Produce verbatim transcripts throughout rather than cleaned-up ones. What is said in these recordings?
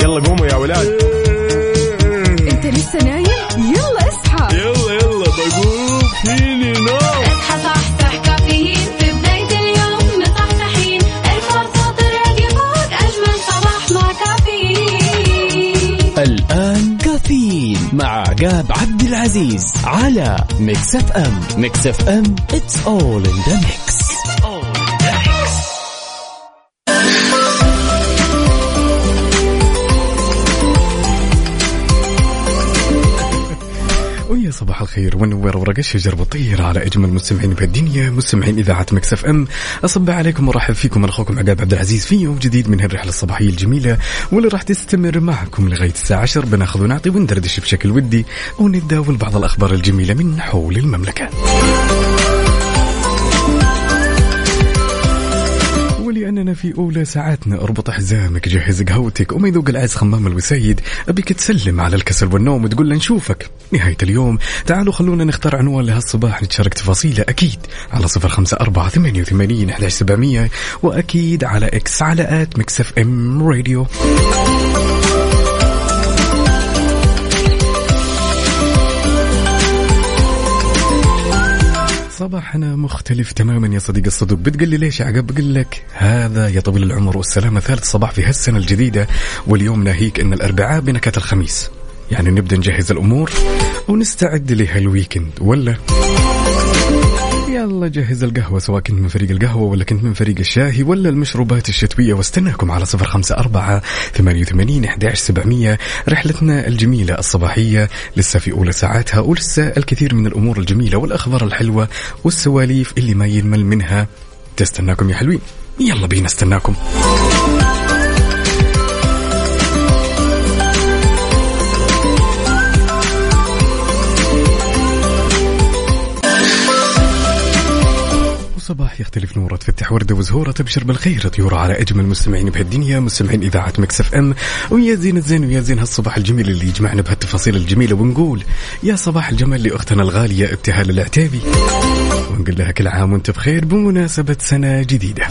يلا قوموا يا ولاد. انت لسه نايم؟ يلا اصحى. يلا يلا بقوم فيني نوم. اصحى صحصح كافيين في بداية اليوم مصحصحين. ارفع صوت الراديو فوق أجمل صباح مع كافيين. الآن كافيين مع عقاب عبد العزيز على ميكس اف ام. ميكس اف ام it's all in the mix. ويا صباح الخير ونور ورق الشجر بطير على أجمل مستمعين بهالدنيا، مستمعين إذاعة ميكس اف ام. أصب عليكم ورحب فيكم، أنا أخوكم عقاب عبد العزيز في يوم جديد من هالرحلة الصباحية الجميلة واللي راح تستمر معكم لغاية الساعة عشر. بناخذ ونعطي وندردش بشكل ودي ونداول بعض الأخبار الجميلة من حول المملكة. ولأننا في أولى ساعاتنا اربط حزامك، جهز قهوتك وما يذوق العز خمام الوسيد. أبيك تسلم على الكسل والنوم وتقول له نشوفك نهاية اليوم. تعالوا خلونا نختار عنوان لهالصباح نتشارك تفاصيله أكيد على صفر خمسة أربعة ثمانية وثمانين أحد عشر سبعمية، وأكيد على إكس على آت ميكس اف ام راديو. صباحنا مختلف تماما يا صديق الصدوق. بتقول لي ليش يا عقب؟ بقول لك هذا يا طويل العمر والسلامة ثالث صباح في هالسنة الجديدة، واليوم ناهيك ان الاربعاء بنكهة الخميس، يعني نبدأ نجهز الامور ونستعد لهالويكند. ولا يلا جهز القهوة، سواء كنت من فريق القهوة ولا كنت من فريق الشاهي ولا المشروبات الشتوية، واستناكم على صفر خمسة أربعة ثمانية وثمانين أحد عشر سبعمية. رحلتنا الجميلة الصباحية لسه في أولى ساعاتها، ولسه الكثير من الأمور الجميلة والأخبار الحلوة والسواليف اللي ما ينمل منها تستناكم يا حلوين. يلا بينا استناكم. صباح يختلف نوره، تفتح وردة وزهورة، تبشر بالخير طيورة على أجمل مستمعين بهالدنيا، مستمعين إذاعة ميكس اف ام. ويا زين الزين ويا زين هالصباح الجميل اللي يجمعنا بهالتفاصيل الجميلة، ونقول يا صباح الجمال لأختنا الغالية ابتهال العتيبي، ونقول لها كل عام وانت بخير بمناسبة سنة جديدة.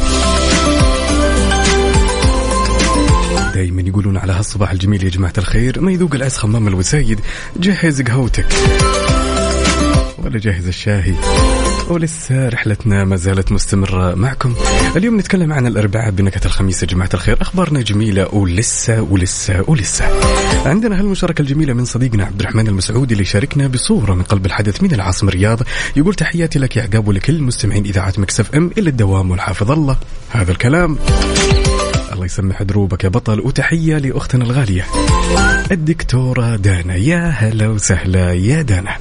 دايما يقولون على هالصباح الجميل يا جماعة الخير ما يذوق العز خمام الوسايد. جهز قهوتك ولا جهز الشاهي، ولسه رحلتنا ما زالت مستمرة معكم. اليوم نتكلم عن الأربعاء بنكهة الخميس يا جماعة الخير. أخبارنا جميلة ولسه ولسه ولسه. عندنا هالمشاركة الجميلة من صديقنا عبد الرحمن المسعودي اللي شاركنا بصورة من قلب الحدث من العاصمة الرياض. يقول تحياتي لك يا عقاب ولكل مستمعين إذاعة ميكس اف ام إلى الدوام والحافظ الله. هذا الكلام الله يسمح دروبك يا بطل. وتحية لأختنا الغالية الدكتورة دانا، يا هلا وسهلا يا دانا.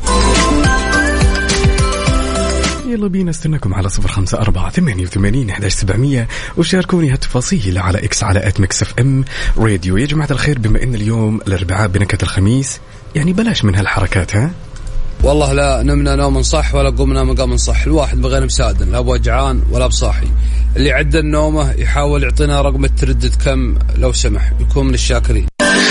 يلا بينا استناكم على صفر خمسة أربعة ثمانية وثمانين أحد عشر سبعمية، وشاركوني هالتفاصيل على إكس على آت ميكس اف ام راديو. يا جماعة الخير، بما إن اليوم الأربعاء بنكهة الخميس، يعني بلاش من هالحركات. ها والله لا نمنا نوم صح ولا قمنا مقام صح، الواحد بغير مساعد، لا بوجعان ولا بصاحي. اللي عدى النومه يحاول يعطينا رقم التردد كم لو سمح، يكون من الشاكرين.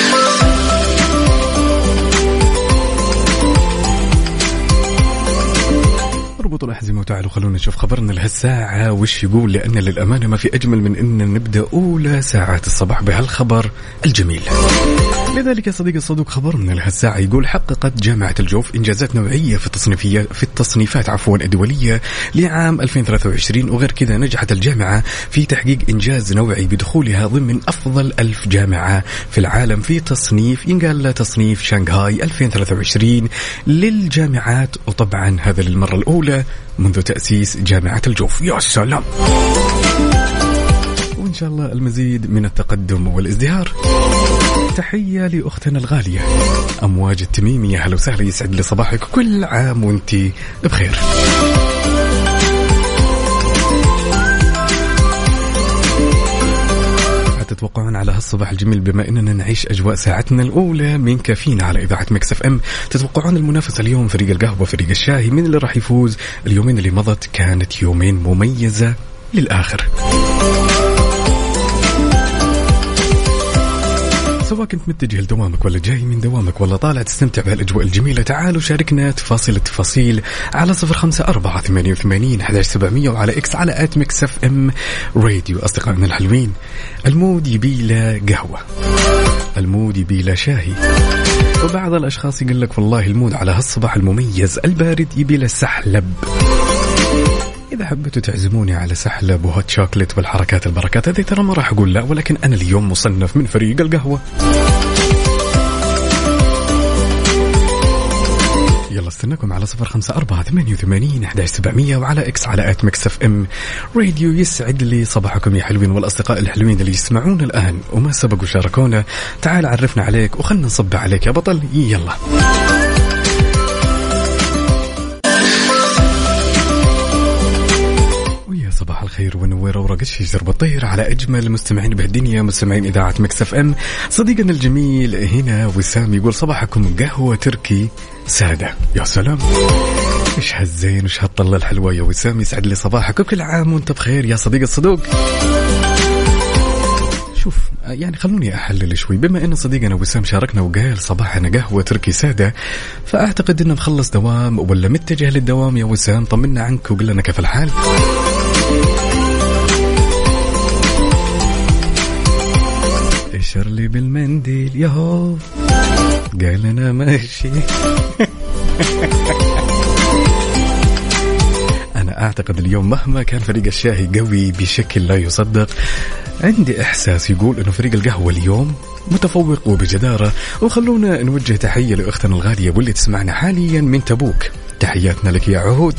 اربطوا الأحزمة وتعالوا خلونا نشوف خبرنا لهالساعة وش يقول، لأن للأمانة ما في أجمل من أن نبدأ أولى ساعات الصباح بهالخبر الجميل. لذلك يا صديقي الصدوق خبرنا لهالساعة يقول حققت جامعة الجوف إنجازات نوعية في التصنيفية في التصنيفات عفوا الدولية لعام ألفين وثلاثة وعشرين، وغير كذا نجحت الجامعة في تحقيق إنجاز نوعي بدخولها ضمن أفضل ألف جامعة في العالم في تصنيف ينقال تصنيف شنغهاي ألفين وثلاثة وعشرين للجامعات، وطبعا هذا للمرة الأولى منذ تأسيس جامعة الجوف. يا سلام، وإن شاء الله المزيد من التقدم والازدهار. تحية لأختنا الغالية أمواج التميمي، يا هلا وسهلا، يسعد لي صباحك، كل عام وانتي بخير. تتوقعون على هالصباح الجميل بما أننا نعيش أجواء ساعتنا الأولى من كافينا على إذاعة ميكس اف ام، تتوقعون المنافسة اليوم فريق القهوة فريق الشاهي من اللي راح يفوز؟ اليومين اللي مضت كانت يومين مميزة للآخر. سواء كنت متجه لدوامك ولا جاي من دوامك ولا طالع تستمتع بهالأجواء الجميلة، تعالوا شاركنا تفاصيل التفاصيل على صفر خمسة أربعة ثمانية وثمانين أحد عشر سبعمية وعلى إكس على آت ميكس اف ام راديو. أصدقائنا الحلوين، المود يبيله قهوة، المود يبيله شاهي، وبعض الأشخاص يقول لك والله المود على هالصباح المميز البارد يبيله سحلب. إذا حبيتوا تعزموني على سحلب وهوت شوكليت والحركات البركات هذه ترى ما راح أقول لا، ولكن أنا اليوم مصنف من فريق القهوة. يلا استناكم على صفر خمسة أربعة ثمانية وثمانين أحد عشر سبعمية وعلى إكس على آت ميكس اف ام راديو. يسعد لي صباحكم يا حلوين، والأصدقاء الحلوين اللي يسمعون الآن وما سبقوا شاركونا، تعال عرفنا عليك وخلنا نصب عليك يا بطل. يلا صباح الخير ونوير ورق الشجر بالطير على أجمل مستمعين بهالدنيا، مستمعين إذاعة ميكس اف ام. صديقنا الجميل هنا وسام يقول صباحكم قهوة تركي سادة. يا سلام، إيش هالزين وإيش هالطلة الحلوة يا وسام، يسعد لي صباحك وكل عام وانت بخير يا صديق الصدوق. شوف يعني خلوني أحلل شوي، بما أن صديقنا وسام شاركنا وقال صباحنا قهوة تركي سادة، فأعتقد أنه مخلص دوام ولا متجه للدوام. يا وسام طمنا عنك وقل لنا كيف الحال. اشر لي بالمنديل ياهو قال انا ماشي. انا اعتقد اليوم مهما كان فريق الشاهي قوي بشكل لا يصدق، عندي احساس يقول انه فريق القهوة اليوم متفوق وبجدارة. وخلونا نوجه تحية لاختنا الغالية واللي تسمعنا حاليا من تبوك، تحياتنا لك يا عهود.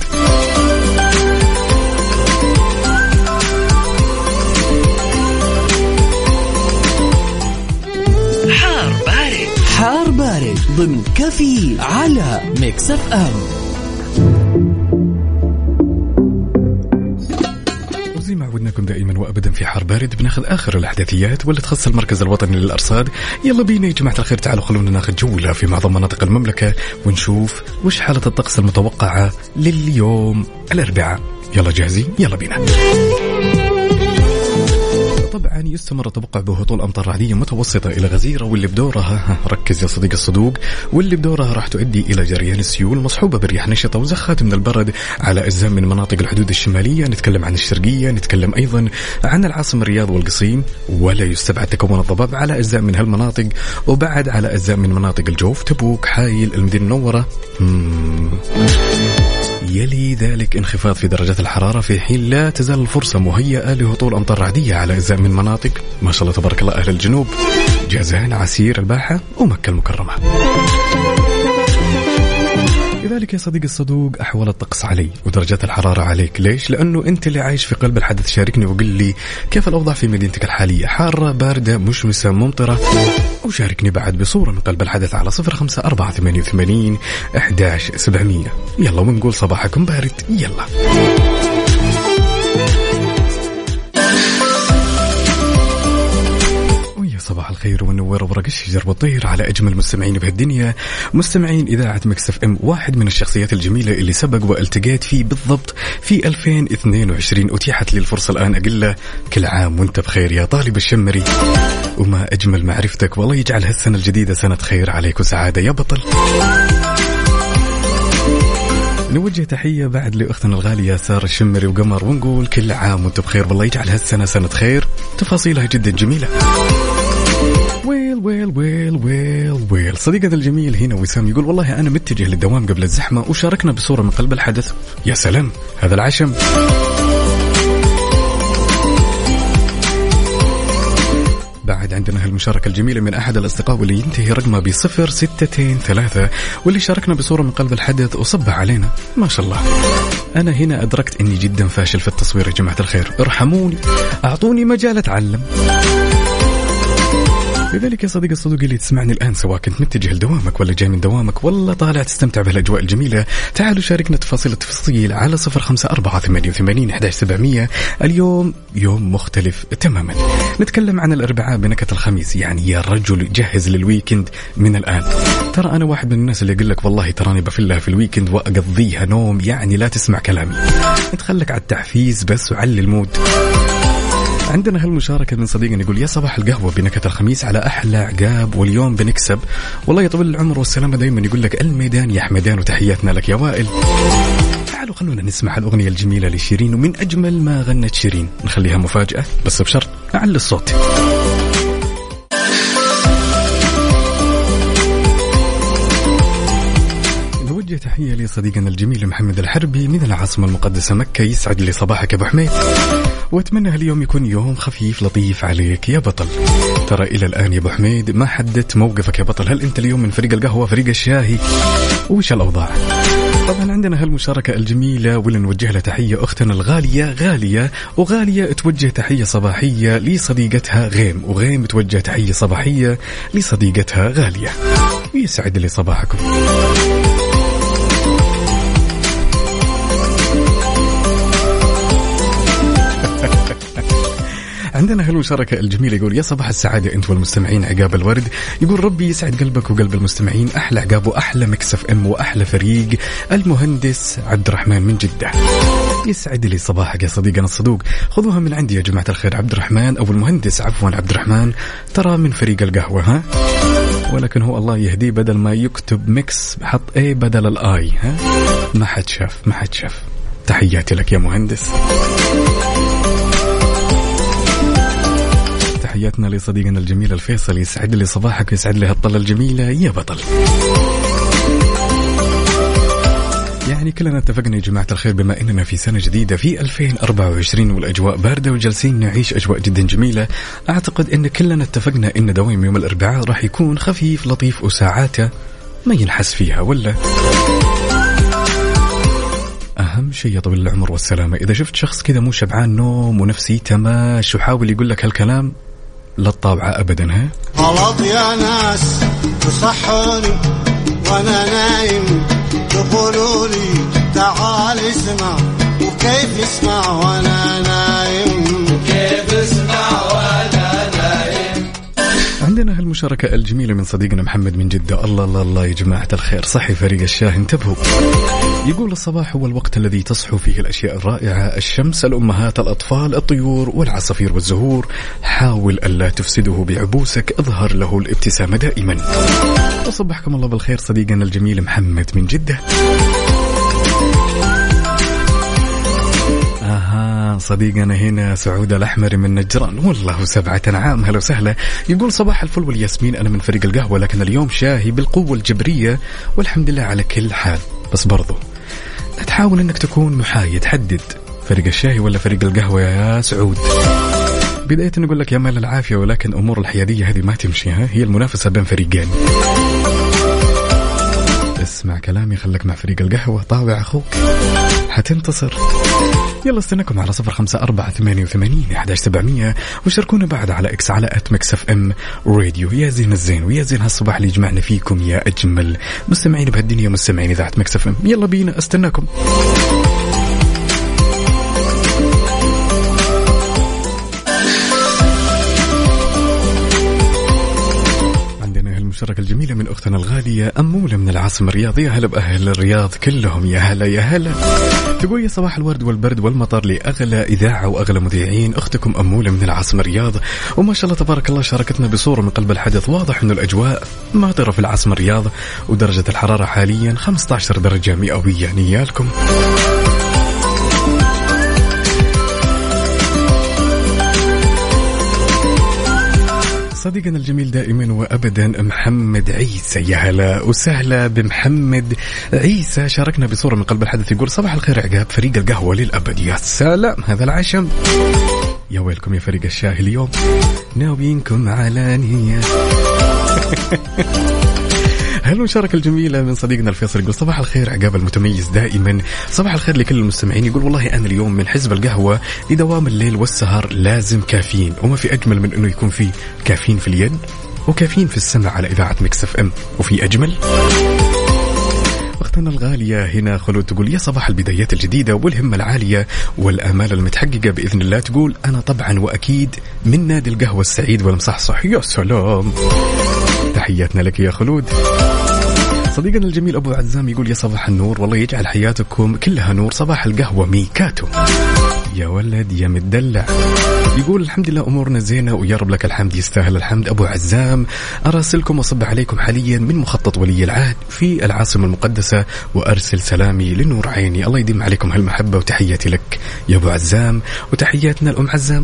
حار بارد، حار بارد ضمن كفي على ميكس اف ام. وزي ما عودناكم دائما وابدا في حار بارد بناخذ اخر الاحداثيات واللي تخص المركز الوطني للارصاد. يلا بينا يا جماعه الخير، تعالوا خلونا ناخذ جوله في معظم مناطق المملكه ونشوف وش حاله الطقس المتوقعه لليوم الاربعاء. يلا جاهزين؟ يلا بينا. طبعا يستمر التوقع بهطول أمطار رعدية متوسطة إلى غزيرة، واللي بدورها ركز يا صديق الصدوق، واللي بدورها راح تؤدي إلى جريان السيول مصحوبة برياح نشطة وزخات من البرد على أجزاء من مناطق الحدود الشمالية. نتكلم عن الشرقية، نتكلم أيضا عن العاصمة الرياض والقصيم، ولا يستبعد تكون الضباب على أجزاء من هالمناطق، وبعد على أجزاء من مناطق الجوف، تبوك، حايل، المدينة المنورة. يلي ذلك انخفاض في درجات الحرارة، في حين لا تزال الفرصة مهيئة لهطول أمطار رعدية على أجزاء من مناطق ما شاء الله تبارك الله أهل الجنوب، جازان، عسير، الباحة ومكة المكرمة. لذلك يا صديق الصدوق أحوال الطقس علي ودرجات الحرارة عليك. ليش؟ لأنه أنت اللي عايش في قلب الحدث. شاركني وقل لي كيف الأوضاع في مدينتك الحالية، حارة، باردة، مشمسة، ممطرة، وشاركني بعد بصورة من قلب الحدث على صفر خمسة أربعة ثمانية وثمانين أحد عشر سبعمية. يلا ونقول صباحكم بارد. يلا صباح الخير والنوير وورق الشجر والطير على أجمل مستمعين بهالدنيا، مستمعين إذاعة ميكس اف ام. واحد من الشخصيات الجميلة اللي سبق والتقيت فيه بالضبط في ألفين واثنين وعشرين، أتيحت لي الفرصة الآن أقول له كل عام وانت بخير يا طالب الشمري، وما أجمل معرفتك، والله يجعل هالسنة الجديدة سنة خير عليك وسعادة يا بطل. نوجه تحية بعد لأختنا الغالية سارة الشمري وقمر، ونقول كل عام وانت بخير، والله يجعل هالسنة سنة خير، تفاصيلها جدا جميلة. ويل ويل ويل ويل ويل صديقنا الجميل هنا وسام يقول والله أنا متجه للدوام قبل الزحمة، وشاركنا بصورة من قلب الحدث. يا سلام، هذا العشم. بعد عندنا هالمشاركة الجميلة من أحد الأصدقاء واللي ينتهي رقمه بصفر ستتين ثلاثة، واللي شاركنا بصورة من قلب الحدث وصبح علينا. ما شاء الله. أنا هنا أدركت أني جدا فاشل في التصوير يا جماعة الخير، ارحموني، أعطوني مجال أتعلم. لذلك يا صديق الصدوق اللي تسمعني الآن، سواء كنت متجه لدوامك ولا جاي من دوامك ولا طالع تستمتع بالأجواء الجميلة، تعالوا شاركنا تفاصيل التفاصيل على صفر خمسة أربعة ثمانية وثمانين أحد عشر سبعمية. اليوم يوم مختلف تماما، نتكلم عن الأربعاء بنكهة الخميس. يعني يا رجل جهز للويكند من الآن. ترى أنا واحد من الناس اللي يقول لك والله تراني بفلها في الويكند وأقضيها نوم، يعني لا تسمع كلامي، نتخلك على التحفيز بس وعلي المود. عندنا هالمشاركة من صديقنا يقول يا صباح القهوة بنكهة الخميس على أحلى عقاب واليوم بنكسب والله يطول العمر والسلامة دايما. يقول لك الميدان يا حمدان وتحياتنا لك يا وائل. تعالوا خلونا نسمع الأغنية الجميلة لشيرين ومن أجمل ما غنت شيرين نخليها مفاجأة بس بشرط أعلى الصوت. نوجه تحية لصديقنا الجميل محمد الحربي من العاصمة المقدسة مكة. يسعد لي صباحك أبو حميد وأتمنى هاليوم يكون يوم خفيف لطيف عليك يا بطل. ترى إلى الآن يا أبو حميد ما حددت موقفك يا بطل، هل أنت اليوم من فريق القهوة فريق الشاهي وش الأوضاع؟ طبعا عندنا هالمشاركة الجميلة واللي نوجه لها تحية أختنا الغالية غالية، وغالية توجه تحية صباحية لصديقتها غيم، وغيم توجه تحية صباحية لصديقتها غالية. يسعد لي صباحكم. عندنا هالمشاركة الجميلة يقول يا صباح السعادة أنت والمستمعين عقاب الورد. يقول ربي يسعد قلبك وقلب المستمعين، أحلى عقاب وأحلى مكسف أم وأحلى فريق المهندس عبد الرحمن من جدة. يسعد لي صباحك يا صديقنا الصدوق. خذوها من عندي يا جماعة الخير، عبد الرحمن أو المهندس عفوا عبد الرحمن ترى من فريق القهوة ها، ولكن هو الله يهديه بدل ما يكتب ميكس حط ايه بدل الاي ها. ما حد شاف ما حد شاف. تحياتي لك يا مهندس. تحياتنا لصديقنا الجميل الفيصل. يسعد لي صباحك ويسعد لي هالطلة الجميلة يا بطل. يعني كلنا اتفقنا يا جماعة الخير بما إننا في سنة جديدة في ألفين وأربعة وعشرين والأجواء باردة وجالسين نعيش أجواء جدا جميلة، أعتقد إن كلنا اتفقنا إن دوام يوم الأربعاء راح يكون خفيف لطيف وساعاته ما ينحس فيها، ولا أهم شيء يا طويل العمر والسلامة إذا شفت شخص كذا مو شبعان نوم ونفسيته ماش وحاول يقول لك هالكلام لا تطاوعه أبدا. ها غلط يا ناس تصحوني وأنا نايم تقولوا لي تعال اسمع وكيف اسمع وأنا نايم كيف اسمع وأنا نايم. عندنا هالمشاركة الجميلة من صديقنا محمد من جدة. الله الله الله يا جماعة الخير، صحي فريق الشاه انتبهوا. يقول الصباح هو الوقت الذي تصحو فيه الأشياء الرائعة، الشمس، الأمهات، الأطفال، الطيور والعصافير والزهور. حاول ألا تفسده بعبوسك، اظهر له الابتسامة دائما. وصبحكم الله بالخير صديقنا الجميل محمد من جدة. آها صديقنا هنا سعود الأحمر من نجران، والله سبعة عام هلا وسهلا. يقول صباح الفل والياسمين، أنا من فريق القهوة لكن اليوم شاهي بالقوة الجبرية والحمد لله على كل حال. بس برضو تحاول أنك تكون محايد، حدد فريق الشاهي ولا فريق القهوة يا سعود. بداية نقول لك يا مال العافية، ولكن أمور الحيادية هذه ما تمشي، ها هي المنافسة بين فريقين. اسمع كلامي، خلك مع فريق القهوة، طاوع أخوك حتنتصر. يلا استناكم على صفر خمسة أربعة ثمانية وثمانين أحد عشر سبعمية وشاركونا بعد على إكس على أت ميكس اف ام راديو. يا زين الزين ويا زين هالصباح اللي يجمعنا فيكم يا أجمل مستمعين بهالدنيا، مستمعين إذاعة ميكس اف ام. يلا بينا استناكم. المشاركة الجميلة من أختنا الغالية أمولة من العاصمة الرياضية. هلا بأهل الرياض كلهم، يا هلا يا هلا. تقول يا صباح الورد والبرد والمطر لأغلى إذاعة وأغلى مذيعين، أختكم أمولة من العاصمة الرياض. وما شاء الله تبارك الله شاركتنا بصورة من قلب الحدث. واضح أن الأجواء ماطرة في العاصمة الرياض، ودرجة الحرارة حاليا خمسة عشر درجة مئوية. نيالكم صديقنا الجميل دائما وأبدا محمد عيسى. يا هلا وسهلا بمحمد عيسى، شاركنا بصورة من قلب الحدث. يقول صباح الخير عقاب، فريق القهوة للأبد. يا سلام هذا العشم. يا ويلكم يا فريق الشاهي، اليوم ناويينكم على نية. هالمشاركة الجميلة من صديقنا الفيصل. يقول صباح الخير عقاب المتميز دائما، صباح الخير لكل المستمعين. يقول والله أنا اليوم من حزب القهوة لدوام الليل والسهر لازم كافيين، وما في أجمل من أنه يكون في كافيين في اليد وكافيين في السمع على إذاعة ميكس اف ام. وفي أجمل أختنا الغالية هنا خلود تقول يا صباح البدايات الجديدة والهمة العالية والآمال المتحققة بإذن الله. تقول أنا طبعا وأكيد من نادي القهوة السعيد والمصحصح. يا سلام، تحياتنا لك يا خلود. صديقنا الجميل أبو عزام يقول يا صباح النور، والله يجعل حياتكم كلها نور، صباح القهوة ميكاتو. يا ولد يا مدلع. يقول الحمد لله أمورنا زينة ويا رب لك الحمد يستاهل الحمد. أبو عزام أراسلكم وصب عليكم حاليا من مخطط ولي العهد في العاصمة المقدسة وأرسل سلامي لنور عيني. الله يديم عليكم هالمحبة وتحياتي لك يا أبو عزام وتحياتنا الأم عزام.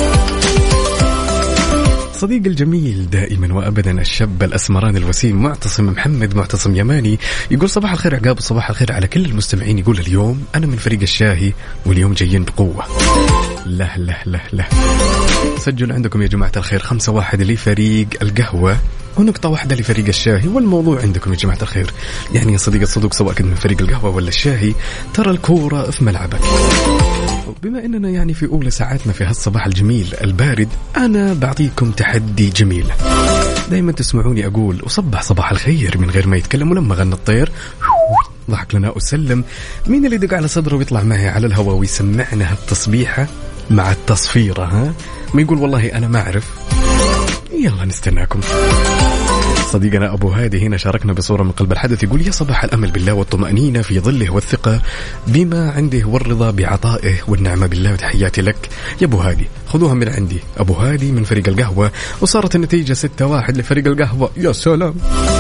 صديق الجميل دائما وأبدا الشاب الأسمران الوسيم معتصم محمد معتصم يماني يقول صباح الخير عقاب وصباح الخير على كل المستمعين. يقول اليوم أنا من فريق الشاهي واليوم جايين بقوة. لا لا لا لا سجل عندكم يا جماعة الخير خمسة واحد لفريق القهوة ونقطة واحدة لفريق الشاهي. والموضوع عندكم يا جماعة الخير يعني يا صديق الصدوق سواء كنت من فريق القهوة ولا الشاهي ترى الكورة في ملعبك. بما أننا يعني في أولى ساعاتنا في هالصباح الجميل البارد أنا بعطيكم تحدي جميل. دايما تسمعوني أقول وصبح صباح الخير من غير ما يتكلم ولما غنى الطير ضحك لنا وسلم. مين اللي يدق على صدره ويطلع معي على الهواء ويسمعنا هالتصبيحة مع التصفيرة؟ ها ما يقول والله أنا ما أعرف. يلا نستناكم. صديقنا أبو هادي هنا شاركنا بصورة من قلب الحدث يقول يا صباح الأمل بالله والطمأنينة في ظله والثقة بما عنده والرضا بعطائه والنعمة بالله وتحياتي لك يا أبو هادي. خذوها من عندي أبو هادي من فريق القهوة وصارت النتيجة ستة واحد لفريق القهوة. يا سلام.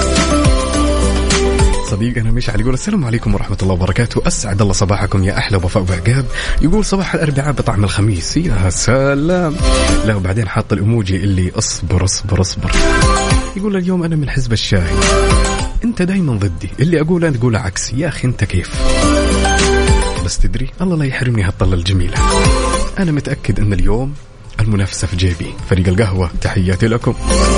صديقنا مشعل يقول السلام عليكم ورحمة الله وبركاته أسعد الله صباحكم يا أحلى وفاء وعقاب. يقول صباح الأربعاء بطعم الخميس. يا سلام. لا وبعدين حاط الإيموجي اللي أصبر أصبر أصبر. يقول اليوم أنا من حزب الشاهي أنت دايما ضدي اللي أقول أنت تقول عكس. يا أخي أنت كيف بس تدري الله لا يحرمني هالطلة الجميلة. أنا متأكد أن اليوم المنافسة في جيبي. فريق القهوة تحياتي لكم.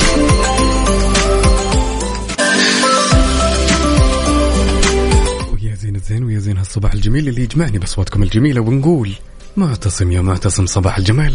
زين ويا زين هالصباح الجميل اللي يجمعني بصوتكم الجميلة ونقول معتصم يا معتصم صباح الجمال.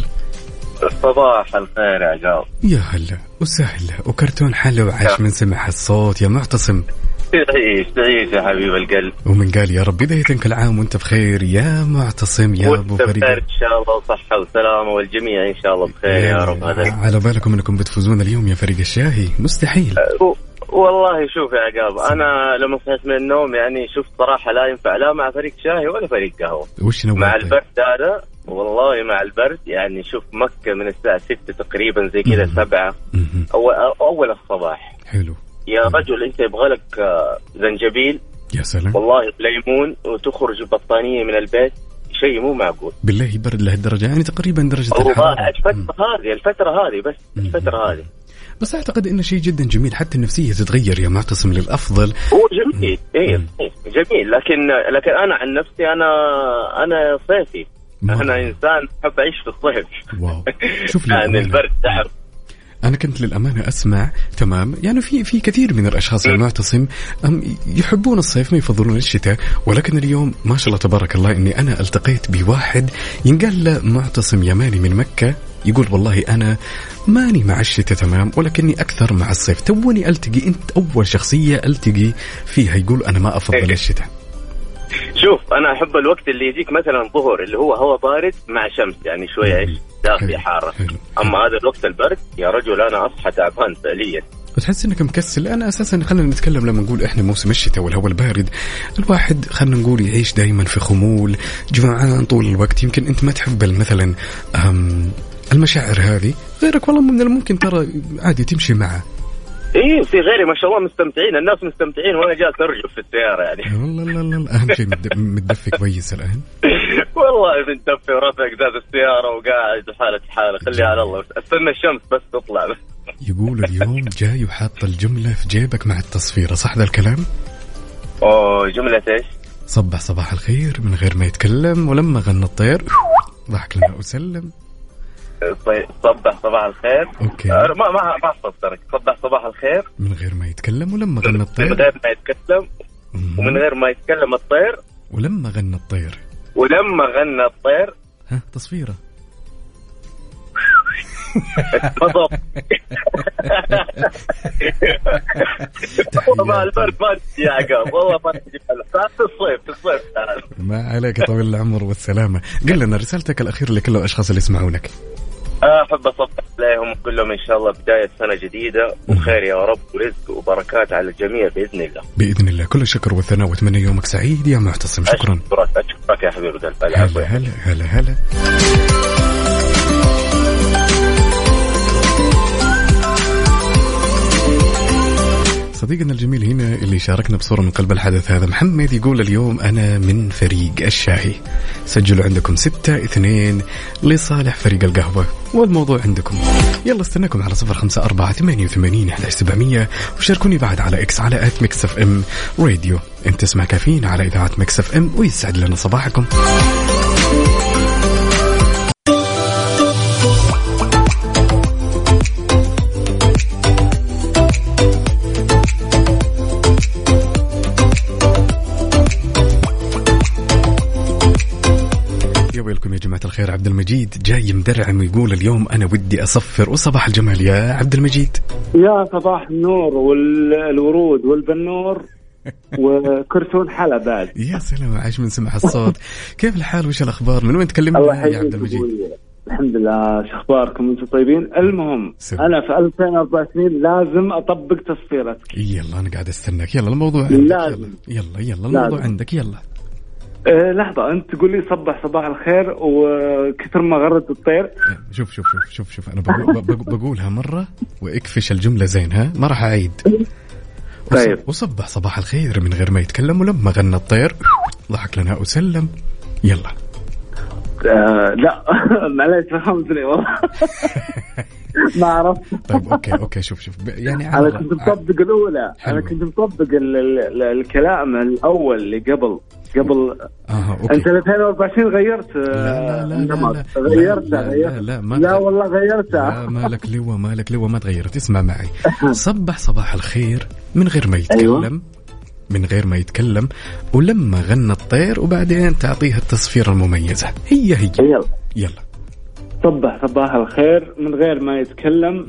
صباح الخير يا عقاب. يا هلا وسهلا وكرتون حلو عاش من سمع الصوت يا معتصم. تعيش تعيش يا حبيب القلب. ومن قال يا رب بداية كل عام وانت بخير يا معتصم يا ابو فريق. بخير ان شاء الله وصحة وسلامة والجميع ان شاء الله بخير يا رب. هذا على بالكم انكم بتفوزون اليوم يا فريق الشاهي؟ مستحيل. أه والله شوف يا عقاب انا لما صحيت من النوم يعني شفت صراحة لا ينفع لا مع فريق شاهي ولا فريق قهوة. وش نوع مع البرد هذا والله مع البرد يعني شوف مكة من الساعة ستة تقريبا زي كذا سبعة أول, أول الصباح. حلو يا رجل أنت يبغالك زنجبيل يا سلام والله ليمون وتخرج بطانية من البيت شيء مو معقول. بالله يبرد لهالدرجة يعني تقريبا درجة الحرارة الفترة هذه الفترة هذه بس الفترة هذه. بس أعتقد إنه شيء جدا جميل حتى النفسية تتغير يا معتصم للأفضل. هو جميل إيه جميل لكن لكن أنا عن نفسي أنا أنا صيفي. أنا إنسان أحب أعيش في الصيف. واو شوف يعني البرد تعب. أنا كنت للأمانة أسمع تمام يعني في في كثير من الأشخاص المعتصم يحبون الصيف ما يفضلون الشتاء ولكن اليوم ما شاء الله تبارك الله إني أنا التقيت بواحد ينقال له معتصم يماني من مكة يقول والله أنا ماني مع الشتاء تمام ولكني أكثر مع الصيف. توني ألتقي أنت أول شخصية ألتقي فيها يقول أنا ما أفضل الشتاء. شوف أنا أحب الوقت اللي يجيك مثلا ظهر اللي هو هوا بارد مع شمس يعني شوية إيش دافئة حارة. أما هذا الوقت البرد يا رجل أنا أصحى تعبان فعليا. وتحس إنك مكسل. أنا أساسا خلنا نتكلم لما نقول إحنا موسم الشتاء والهواء البارد الواحد خلنا نقول يعيش دايما في خمول جوعان طول الوقت. يمكن أنت ما تحب مثلا المشاعر هذه غيرك والله من الممكن ترى عادي تمشي معه. ايه في غيري ما شاء الله مستمتعين الناس مستمتعين وانا جالس ارجف في السياره يعني. والله لا لا اهم شيء متدفي كويس الان. والله متدفي ورافع قزاز السياره وقاعد حالة حاله خليها على الله استنى الشمس بس تطلع بس. يقول اليوم جاي وحاط الجمله في جيبك مع التصفيره صح ذا الكلام؟ اوه جمله ايش؟ صبح صباح الخير من غير ما يتكلم ولما غنى الطير ضحك لنا وسلم. صبح صباح الخير. اوكي ما ما ما صدقك صبح صباح الخير من غير ما يتكلم ولما غنى الطير. من غير ما يتكلم ومن غير ما يتكلم الطير ولما غنى الطير. ولما غنى الطير ها تصفيره. والله البرد ما يا عقاب والله ما تجي في الصيف في الصيف ما عليك طويل العمر والسلامة. قل لنا رسالتك الأخيرة لكل الأشخاص اللي يسمعونك. أحب أصبح عليهم كلهم إن شاء الله بداية سنة جديدة وخير يا رب ورزق وبركات على الجميع بإذن الله. بإذن الله كل الشكر والثناء وأتمنى يومك سعيد يا معتصم. شكرا. أشكرك أشكرك يا حبيبي. هلا هلا هلا هلا. صديقنا الجميل هنا اللي شاركنا بصورة من قلب الحدث هذا محمد يقول اليوم أنا من فريق الشاهي. سجلوا عندكم ستة اثنين لصالح فريق القهوة والموضوع عندكم. يلا استناكم على صفر خمسة أربعة ثمانية وثمانين أحد عشر سبعمية وشاركوني بعد على إكس على آت ميكس اف ام راديو. انت تسمع كافيين على إذاعة ميكس اف ام ويسعد لنا صباحكم. يا جماعة الخير عبد المجيد جاي مدرعم ويقول اليوم أنا ودي أصفر. وصباح الجمال يا عبد المجيد. يا صباح النور والورود والبنور وكرتون حلا بعد. يا سلام عايش من سمع الصوت. كيف الحال وش الأخبار من وين تكلمنا يا عبد المجيد؟ الحمد لله. شو أخباركم أنتم طيبين؟ المهم سلام. أنا في ألفين وأربعة سنين لازم أطبق تصفيرتك. يلا أنا قاعد أستناك. يلا الموضوع عندك. يلا يلا, يلا الموضوع لازم. عندك يلا. أه لحظة أنت تقول لي صبح صباح الخير وكثر ما غرد الطير. شوف شوف شوف شوف شوف أنا بقول بقولها مرة واكفش الجملة زين ها ما راح أعيد. طيب. وصبح صباح الخير من غير ما يتكلم ولما غنى الطير ضحك لنا وسلم. يلا. أه لا معليش فهمتني والله. ما عرفت. طيب أوكي أوكي شوف شوف يعني أنا كنت مطبق الأولى. أنا كنت مطبق الكلام الأول اللي قبل قبل آه، أوكي. أنت ألفين وأربعة وعشرين غيرت. لا لا لا لا غيرتها لا, غيرت. لا, لا, ما لا والله غيرتها. لا مالك لوا مالك لوا ما تغيرت. اسمع معي. صبح صباح الخير من غير ما يتكلم. أيوة. من غير ما يتكلم ولما غنى الطير وبعدين تعطيها التصفير المميزة. هي هي يلا يلا. صبح صباح الخير من غير ما يتكلم.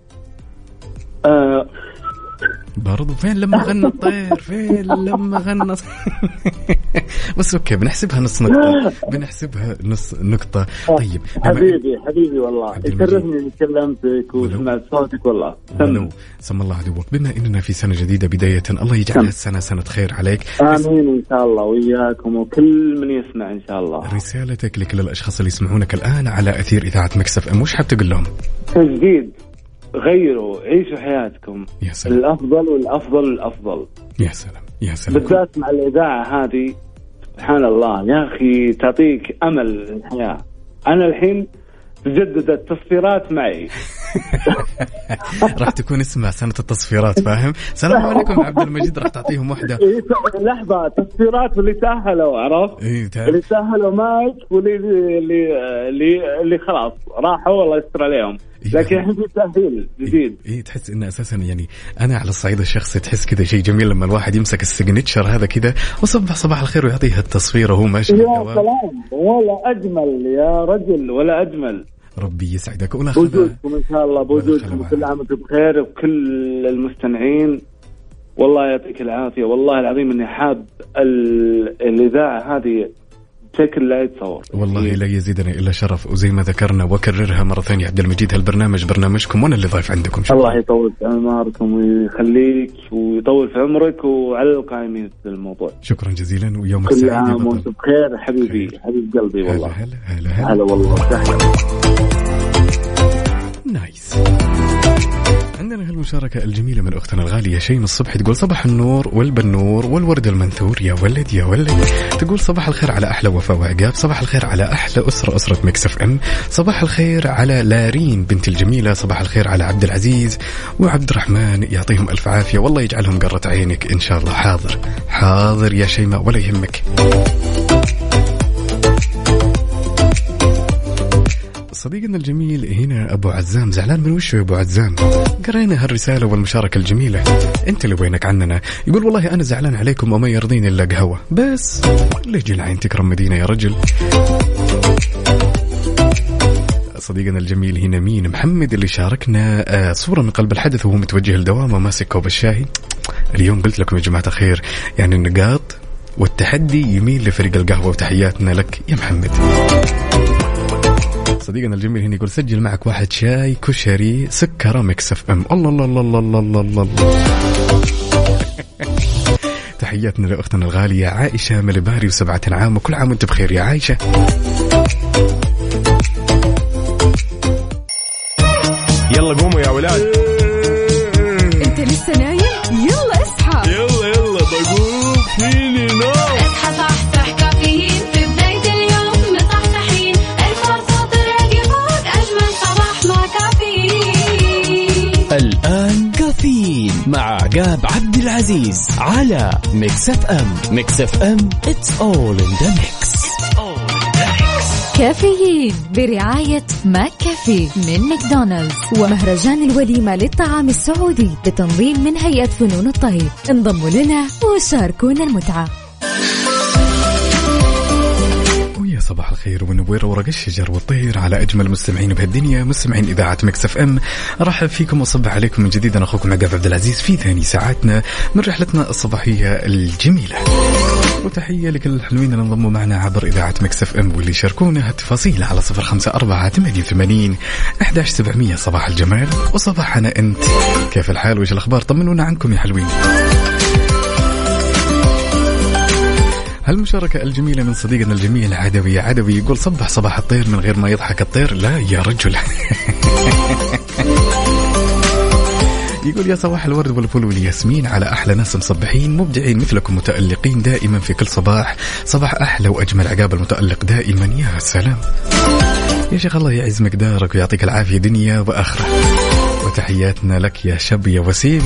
آه برضو فين لما غنى الطير فين لما غنى. بس اوكي بنحسبها نص نقطة بنحسبها نص نقطة. طيب حبيبي حبيبي والله يشرفني اني كلمتك وسمعت صوتك والله. ولو سم الله عدوك. بما اننا في سنة جديدة بداية الله يجعلها السنة سنة خير عليك. امين ان شاء الله وياكم وكل من يسمع ان شاء الله. رسالتك لكل الاشخاص اللي يسمعونك الان على اثير اذاعة ميكس اف ام وش حاب تقول لهم؟ تجديد غيروا عيشوا حياتكم. يا سلام. الأفضل والأفضل والأفضل. يا سلام يا سلام. بالذات مع الإذاعة هذه سبحان الله يا أخي تعطيك أمل الحياة. أنا الحين تجدد التصفيرات معي. راح تكون اسمها سنة التصفيرات فاهم. سلام عليكم عبد المجيد راح تعطيهم واحدة. لحظة تصفيرات واللي سهلوا عرفت. إيه اللي سهلوا مايك واللي اللي اللي اللي خلاص راحوا والله يستر عليهم. لكن الحين في تأهيل جديد. إيه تحس إنه أساسا يعني أنا على الصعيد الشخصي تحس كذا شيء جميل لما الواحد يمسك السيجنتشر هذا كذا وصبح صباح الخير ويعطيها التصوير وهو ماشي. يا سلام ولا أجمل يا رجل ولا أجمل. ربي يسعدك ولا بوجودكم إن شاء الله بوجودكم كل عام وأنتم بخير وكل المستمعين والله يعطيك العافية. والله العظيم إني حاب الإذاعة هذه بشكل لا يتصور. والله لا يزيدنا إلا شرف. وزي ما ذكرنا وكررها مرة ثانية عبد المجيد هالبرنامج برنامجكم وأنا اللي ضيف عندكم. شكرا. الله يطول في أعماركم ويخليك ويطول في عمرك وعلى القائمين في الموضوع. شكرا جزيلا ويومك سعيد. كل عام وأنتم بخير حبيبي خير. حبيب قلبي والله. هلا هلا هلا هلا والله سهلا. نايس. عندنا هالمشاركة الجميلة من أختنا الغالية شيء من الصبح تقول صباح النور والبنور والورد المنثور يا ولد يا ولد. تقول صباح الخير على أحلى وفاء وعقاب. صباح الخير على أحلى أسرة أسرة ميكس اف ام. صباح الخير على لارين بنت الجميلة. صباح الخير على عبد العزيز وعبد الرحمن يعطيهم ألف عافية والله يجعلهم قرة عينك إن شاء الله. حاضر حاضر يا شيماء ولا يهمك. صديقنا الجميل هنا أبو عزام زعلان من وشه يا أبو عزام. قرينا هالرسالة والمشاركة الجميلة. أنت اللي وينك عننا. يقول والله أنا زعلان عليكم وما يرضيني إلا قهوة بس. ليش العين تكرم مدينة يا رجل. صديقنا الجميل هنا مين محمد اللي شاركنا صورة من قلب الحدث وهو متوجه لدوامه ماسك كوب الشاي. اليوم قلت لكم يا جماعة الخير يعني النقاط والتحدي يميل لفريق القهوة وتحياتنا لك يا محمد. صديقنا الجميل هنا يقول سجل معك واحد شاي كشري سكر ميكس اف ام. الله الله الله الله الله الله, الله. تحياتنا لأختنا الغالية عائشة ملباري وسبعة عام وكل عام وانت بخير يا عائشة. يلا قوموا يا ولاد. انت لسه نايم؟ يلا كافيين مع عقاب عبد العزيز على ميكس اف ام. ميكس اف ام it's all in the mix. كافيين برعاية ماك كافي من ماكدونالدز ومهرجان الوليمة للطعام السعودي بتنظيم من هيئة فنون الطهي. انضموا لنا وشاركونا المتعة. ويا صباح الخير والنوير ورق الشجر والطير على أجمل مستمعين بهالدنيا، مستمعين إذاعة ميكس اف ام. أرحب فيكم وصبح عليكم من جديد. أنا أخوكم عقاب عبد العزيز في ثاني ساعاتنا من رحلتنا الصباحية الجميلة. وتحية لكل الحلوين اللي انضموا معنا عبر إذاعة ميكس اف ام واللي شاركونا هالتفاصيل على صفر خمسة أربعة ثمانية ثمانين أحد عشر سبعمية. صباح الجمال وصباحنا أنت، كيف الحال وإيش الأخبار؟ طمنونا عنكم يا حلوين. هالمشاركة الجميلة من صديقنا الجميل عدوي. عدوي يقول صبح صباح الطير من غير ما يضحك الطير. لا يا رجل. يقول يا صباح الورد والفل والياسمين على أحلى ناس مصبحين مبدعين مثلكم متألقين دائما في كل صباح. صباح أحلى وأجمل عقاب المتألق دائما. يا سلام يا شيخ، الله يعز مقدارك ويعطيك العافية دنيا وآخرة. وتحياتنا لك يا شاب يا وسيم.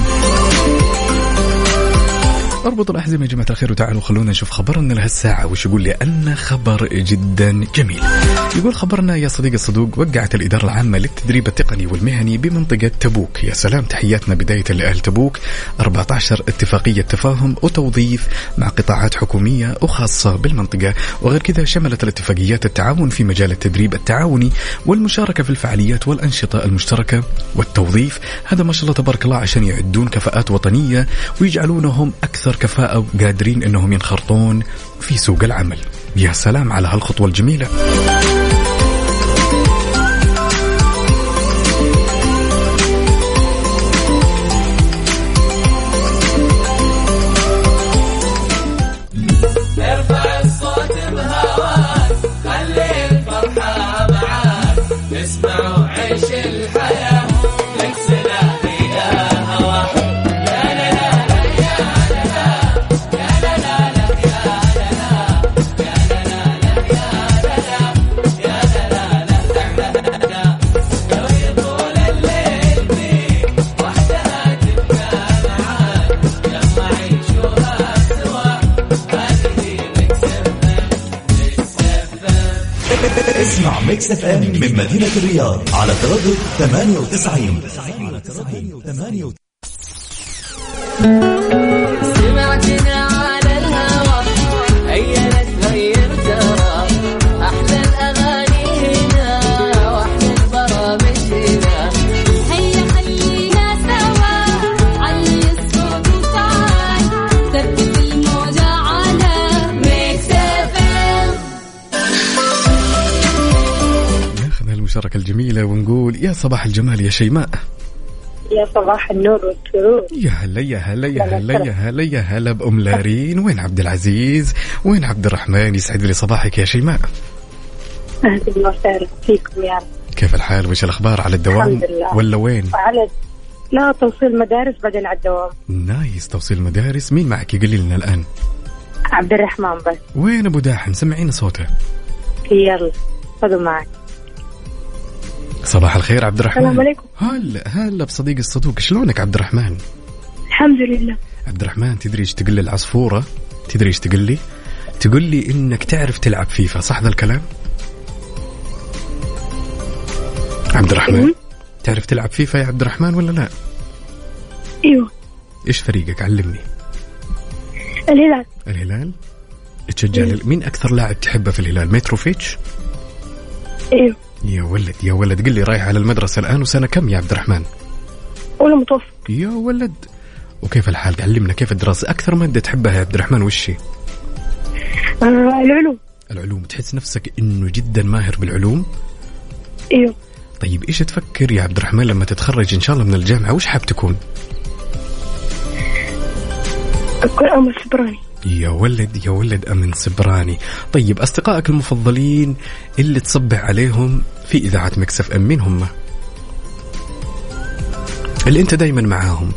اربطوا الأحزمة يا جماعة الخير وتعالوا خلونا نشوف خبرنا لهالساعة وش يقول لي. أن خبر جدا جميل. يقول خبرنا يا صديق الصدوق، وقعت الإدارة العامة للتدريب التقني والمهني بمنطقة تبوك. يا سلام، تحياتنا بداية لأهل تبوك. أربعة عشر اتفاقية تفاهم وتوظيف مع قطاعات حكومية وخاصة بالمنطقة، وغير كذا شملت الاتفاقيات التعاون في مجال التدريب التعاوني والمشاركة في الفعاليات والأنشطة المشتركة والتوظيف. هذا ما شاء الله تبارك الله عشان يعدون كفاءات وطنية ويجعلونهم أكثر كفاءة وقادرين أنهم ينخرطون في سوق العمل. يا سلام على هالخطوة الجميلة. ارفع الصوت بهواك خلي الفرحة معاك اسمع وعيش الحياة نكسنا فيها هواك. اسمع ميكس اف ام من مدينة الرياض على تردد ثمانية وتسعين. سمعتنا على الهوى هيا نتغير ترى، أحلى الأغاني هنا وأحلى البرامج هنا. هيا خلينا سوا علي الصوت وتعال ثبت الموجة على ميكس اف ام. ناخذ هالمشاركة الجميلة ونقول يا صباح الجمال يا شيماء. يا صباح النور والسرور. يا هلا يا هلا يا هلا يا هلا يا هلا بأم لارين. وين عبد العزيز؟ وين عبد الرحمن؟ يسعد لي صباحك يا شيماء. أهلا وسهلا فيكم يا رب. كيف الحال وش الأخبار؟ على الدوام الحمد لله. ولا وين؟ على لا توصيل مدارس بعدين على الدوام. نايس، توصيل مدارس. مين معك يقول لنا الآن؟ عبد الرحمن بس. وين أبو داحم؟ سمعينا صوته. يلا خذوا معك. صباح الخير عبد الرحمن. السلام عليكم. هلا هلا بصديق الصدوق. شلونك عبد الرحمن؟ الحمد لله. عبد الرحمن تدري ايش تقول لي العصفورة؟ تدري ايش تقول لي؟ تقول لي انك تعرف تلعب فيفا، صح ذا الكلام؟ عبد الرحمن تعرف تلعب فيفا يا عبد الرحمن ولا لا؟ ايوه. ايش فريقك؟ علمني. الهلال. الهلال؟ تشجع أيوه. مين اكثر لاعب تحبه في الهلال؟ متروفيتش؟ ايوه. يا ولد يا ولد، قل لي رايح على المدرسة الآن وسنة كم يا عبد الرحمن؟ أولى متوسط. يا ولد، وكيف الحال؟ علمنا كيف الدراسة. أكثر مادة تحبها يا عبد الرحمن وشي؟ آه العلوم. العلوم. تحس نفسك إنه جدا ماهر بالعلوم؟ ايوه. طيب إيش تفكر يا عبد الرحمن لما تتخرج إن شاء الله من الجامعة؟ وش حاب تكون؟ أكون أمن سبراني. يا ولد يا ولد، أمن سبراني. طيب أصدقائك المفضلين اللي تصبح عليهم في إذاعة ميكس اف ام مين هم؟ اللي أنت دايما معاهم.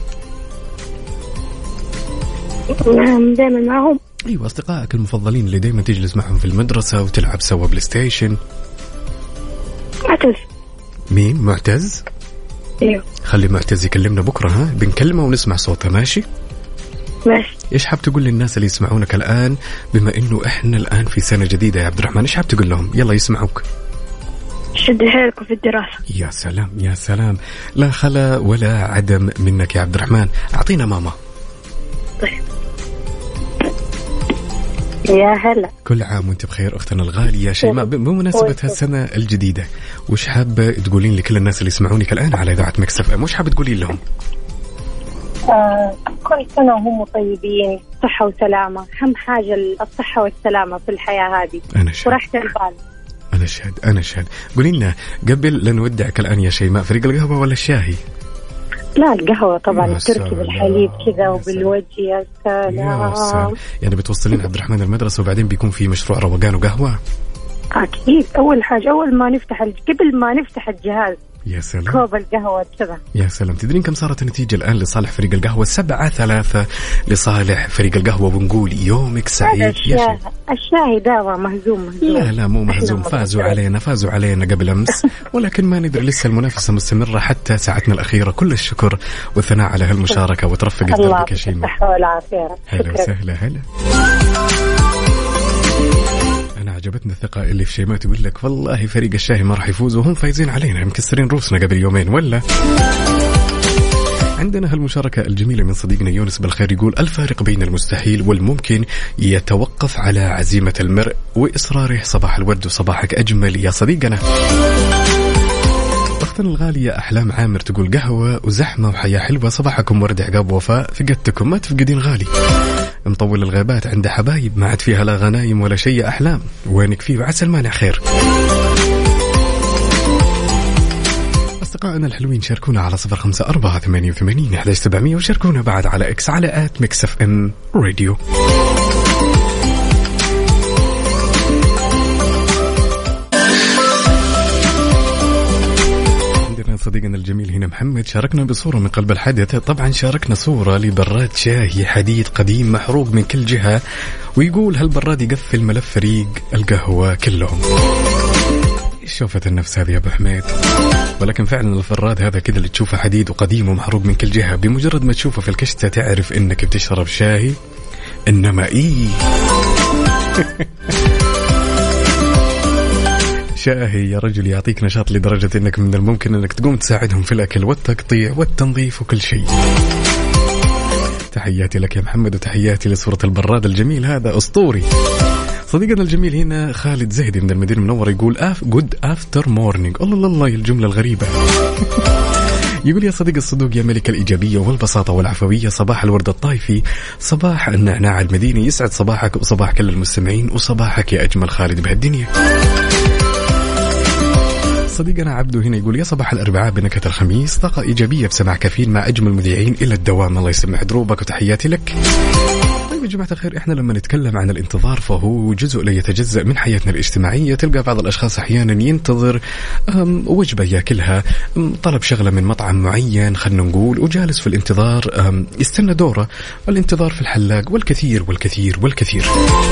نعم دايما معهم. أيوة، أصدقائك المفضلين اللي دايما تجلس معهم في المدرسة وتلعب سوا بلاي ستيشن. معتز. مين؟ معتز؟ ايوه خلي معتز يكلمنا بكرة، ها بنكلمه ونسمع صوته. ماشي ماشي. ايش حاب تقول للناس اللي يسمعونك الآن بما انه احنا الآن في سنة جديدة يا عبد الرحمن؟ ايش حاب تقول لهم؟ يلا يسمعوك. شد حيلكم في الدراسة. يا سلام يا سلام، لا خلا ولا عدم منك يا عبد الرحمن. أعطينا ماما. طيب يا هلا، كل عام وانت بخير أختنا الغالية شيماء. بمناسبة هالسنة الجديدة وش حابة تقولين لكل الناس اللي يسمعونك الآن على إذاعة ميكس اف ام؟ وش حابة تقولين لهم؟ آه كل سنة وهم طيبين، صحة وسلامة. أهم حاجة الصحة والسلامة في الحياة هذه وراحة البال. أنا أشهد أنا أشهد. قولي لنا قبل لا نودعك الآن يا شيماء، فريق القهوة ولا الشاهي؟ لا القهوة طبعا، التركي بالحليب كذا وبالوجه. يا سلام. يعني بتوصلين عبد الرحمن المدرسة وبعدين بيكون في مشروع روقان وقهوة؟ أكيد، أول حاجة أول ما نفتح قبل ما نفتح الجهاز يا سلام كوب القهوة كذا. يا سلام. تدرين كم صارت النتيجة الآن لصالح فريق القهوة؟ سبعة ثلاثة لصالح فريق القهوة، ونقول يومك سعيد يا شيخ. الشاهي دابا مهزوم, مهزوم لا لا مو مهزوم، فازوا علينا فازوا علينا قبل أمس ولكن ما ندري، لسه المنافسة مستمرة حتى ساعتنا الأخيرة. كل الشكر والثناء على هالمشاركة وترفق دربك يا شيماء. هلا وسهلا. هلا عجبتنا الثقة اللي في شيماء، تقول لك والله فريق الشاهي ما راح يفوز وهم فايزين علينا، مكسرين روسنا قبل يومين ولا. عندنا هالمشاركة الجميلة من صديقنا يونس بالخير، يقول الفارق بين المستحيل والممكن يتوقف على عزيمة المرء وإصراره. صباح الورد وصباحك أجمل يا صديقنا. أختنا الغالية أحلام عامر تقول قهوة وزحمة وحياة حلوة. صباحكم ورد عقاب وفاء، فقدتكم ما تفقدين غالي. مطول الغابات عند حبايب ما عاد فيها لا غنايم ولا شيء. أحلام وينك فيه وعسى المانع خير. أصدقائنا الحلوين شاركونا على صفر خمسة أربعة ثمانية وثمانين أحد عشر سبعمية، وشاركونا بعد على إكس على آت ميكس اف ام راديو. صديقنا الجميل هنا محمد شاركنا بصورة من قلب الحدث. طبعا شاركنا صورة لبراد شاهي حديد قديم محروق من كل جهة، ويقول هالبراد يقفل ملف فريق القهوة كلهم. شوفة النفس هذه يا أبو حميد. ولكن فعلا الفراد هذا كذا اللي تشوفه حديد وقديم ومحروق من كل جهة، بمجرد ما تشوفه في الكشتة تعرف إنك بتشرب شاهي. إنما إيه شاهي يا رجل يعطيك نشاط لدرجة إنك من الممكن إنك تقوم تساعدهم في الأكل والتقطيع والتنظيف وكل شيء. تحياتي لك يا محمد، وتحياتي لصورة البراد الجميل هذا أسطوري. صديقنا الجميل هنا خالد زهدي من المدينة المنورة يقول آف جود آفتر مورنينج. الله الله الجملة الغريبة. يقول يا صديق الصدوق يا ملك الإيجابية والبساطة والعفوية، صباح الورد الطايفي، صباح النعناع المديني، يسعد صباحك وصباح كل المستمعين، وصباحك يا أجمل خالد بهالدنيا. صديقنا عبدو هنا يقول يا صباح الأربعاء بنكهة الخميس، طاقة إيجابية بسماع كافيين مع أجمل مذيعين إلى الدوام، الله يسمح دروبك وتحياتي لك. طيب يا جماعة الخير، إحنا لما نتكلم عن الانتظار فهو جزء لا يتجزأ من حياتنا الاجتماعية. تلقى بعض الأشخاص أحيانا ينتظر وجبة يأكلها، طلب شغلة من مطعم معين خلنا نقول، وجالس في الانتظار يستنى دوره، الانتظار في الحلاق والكثير والكثير والكثير.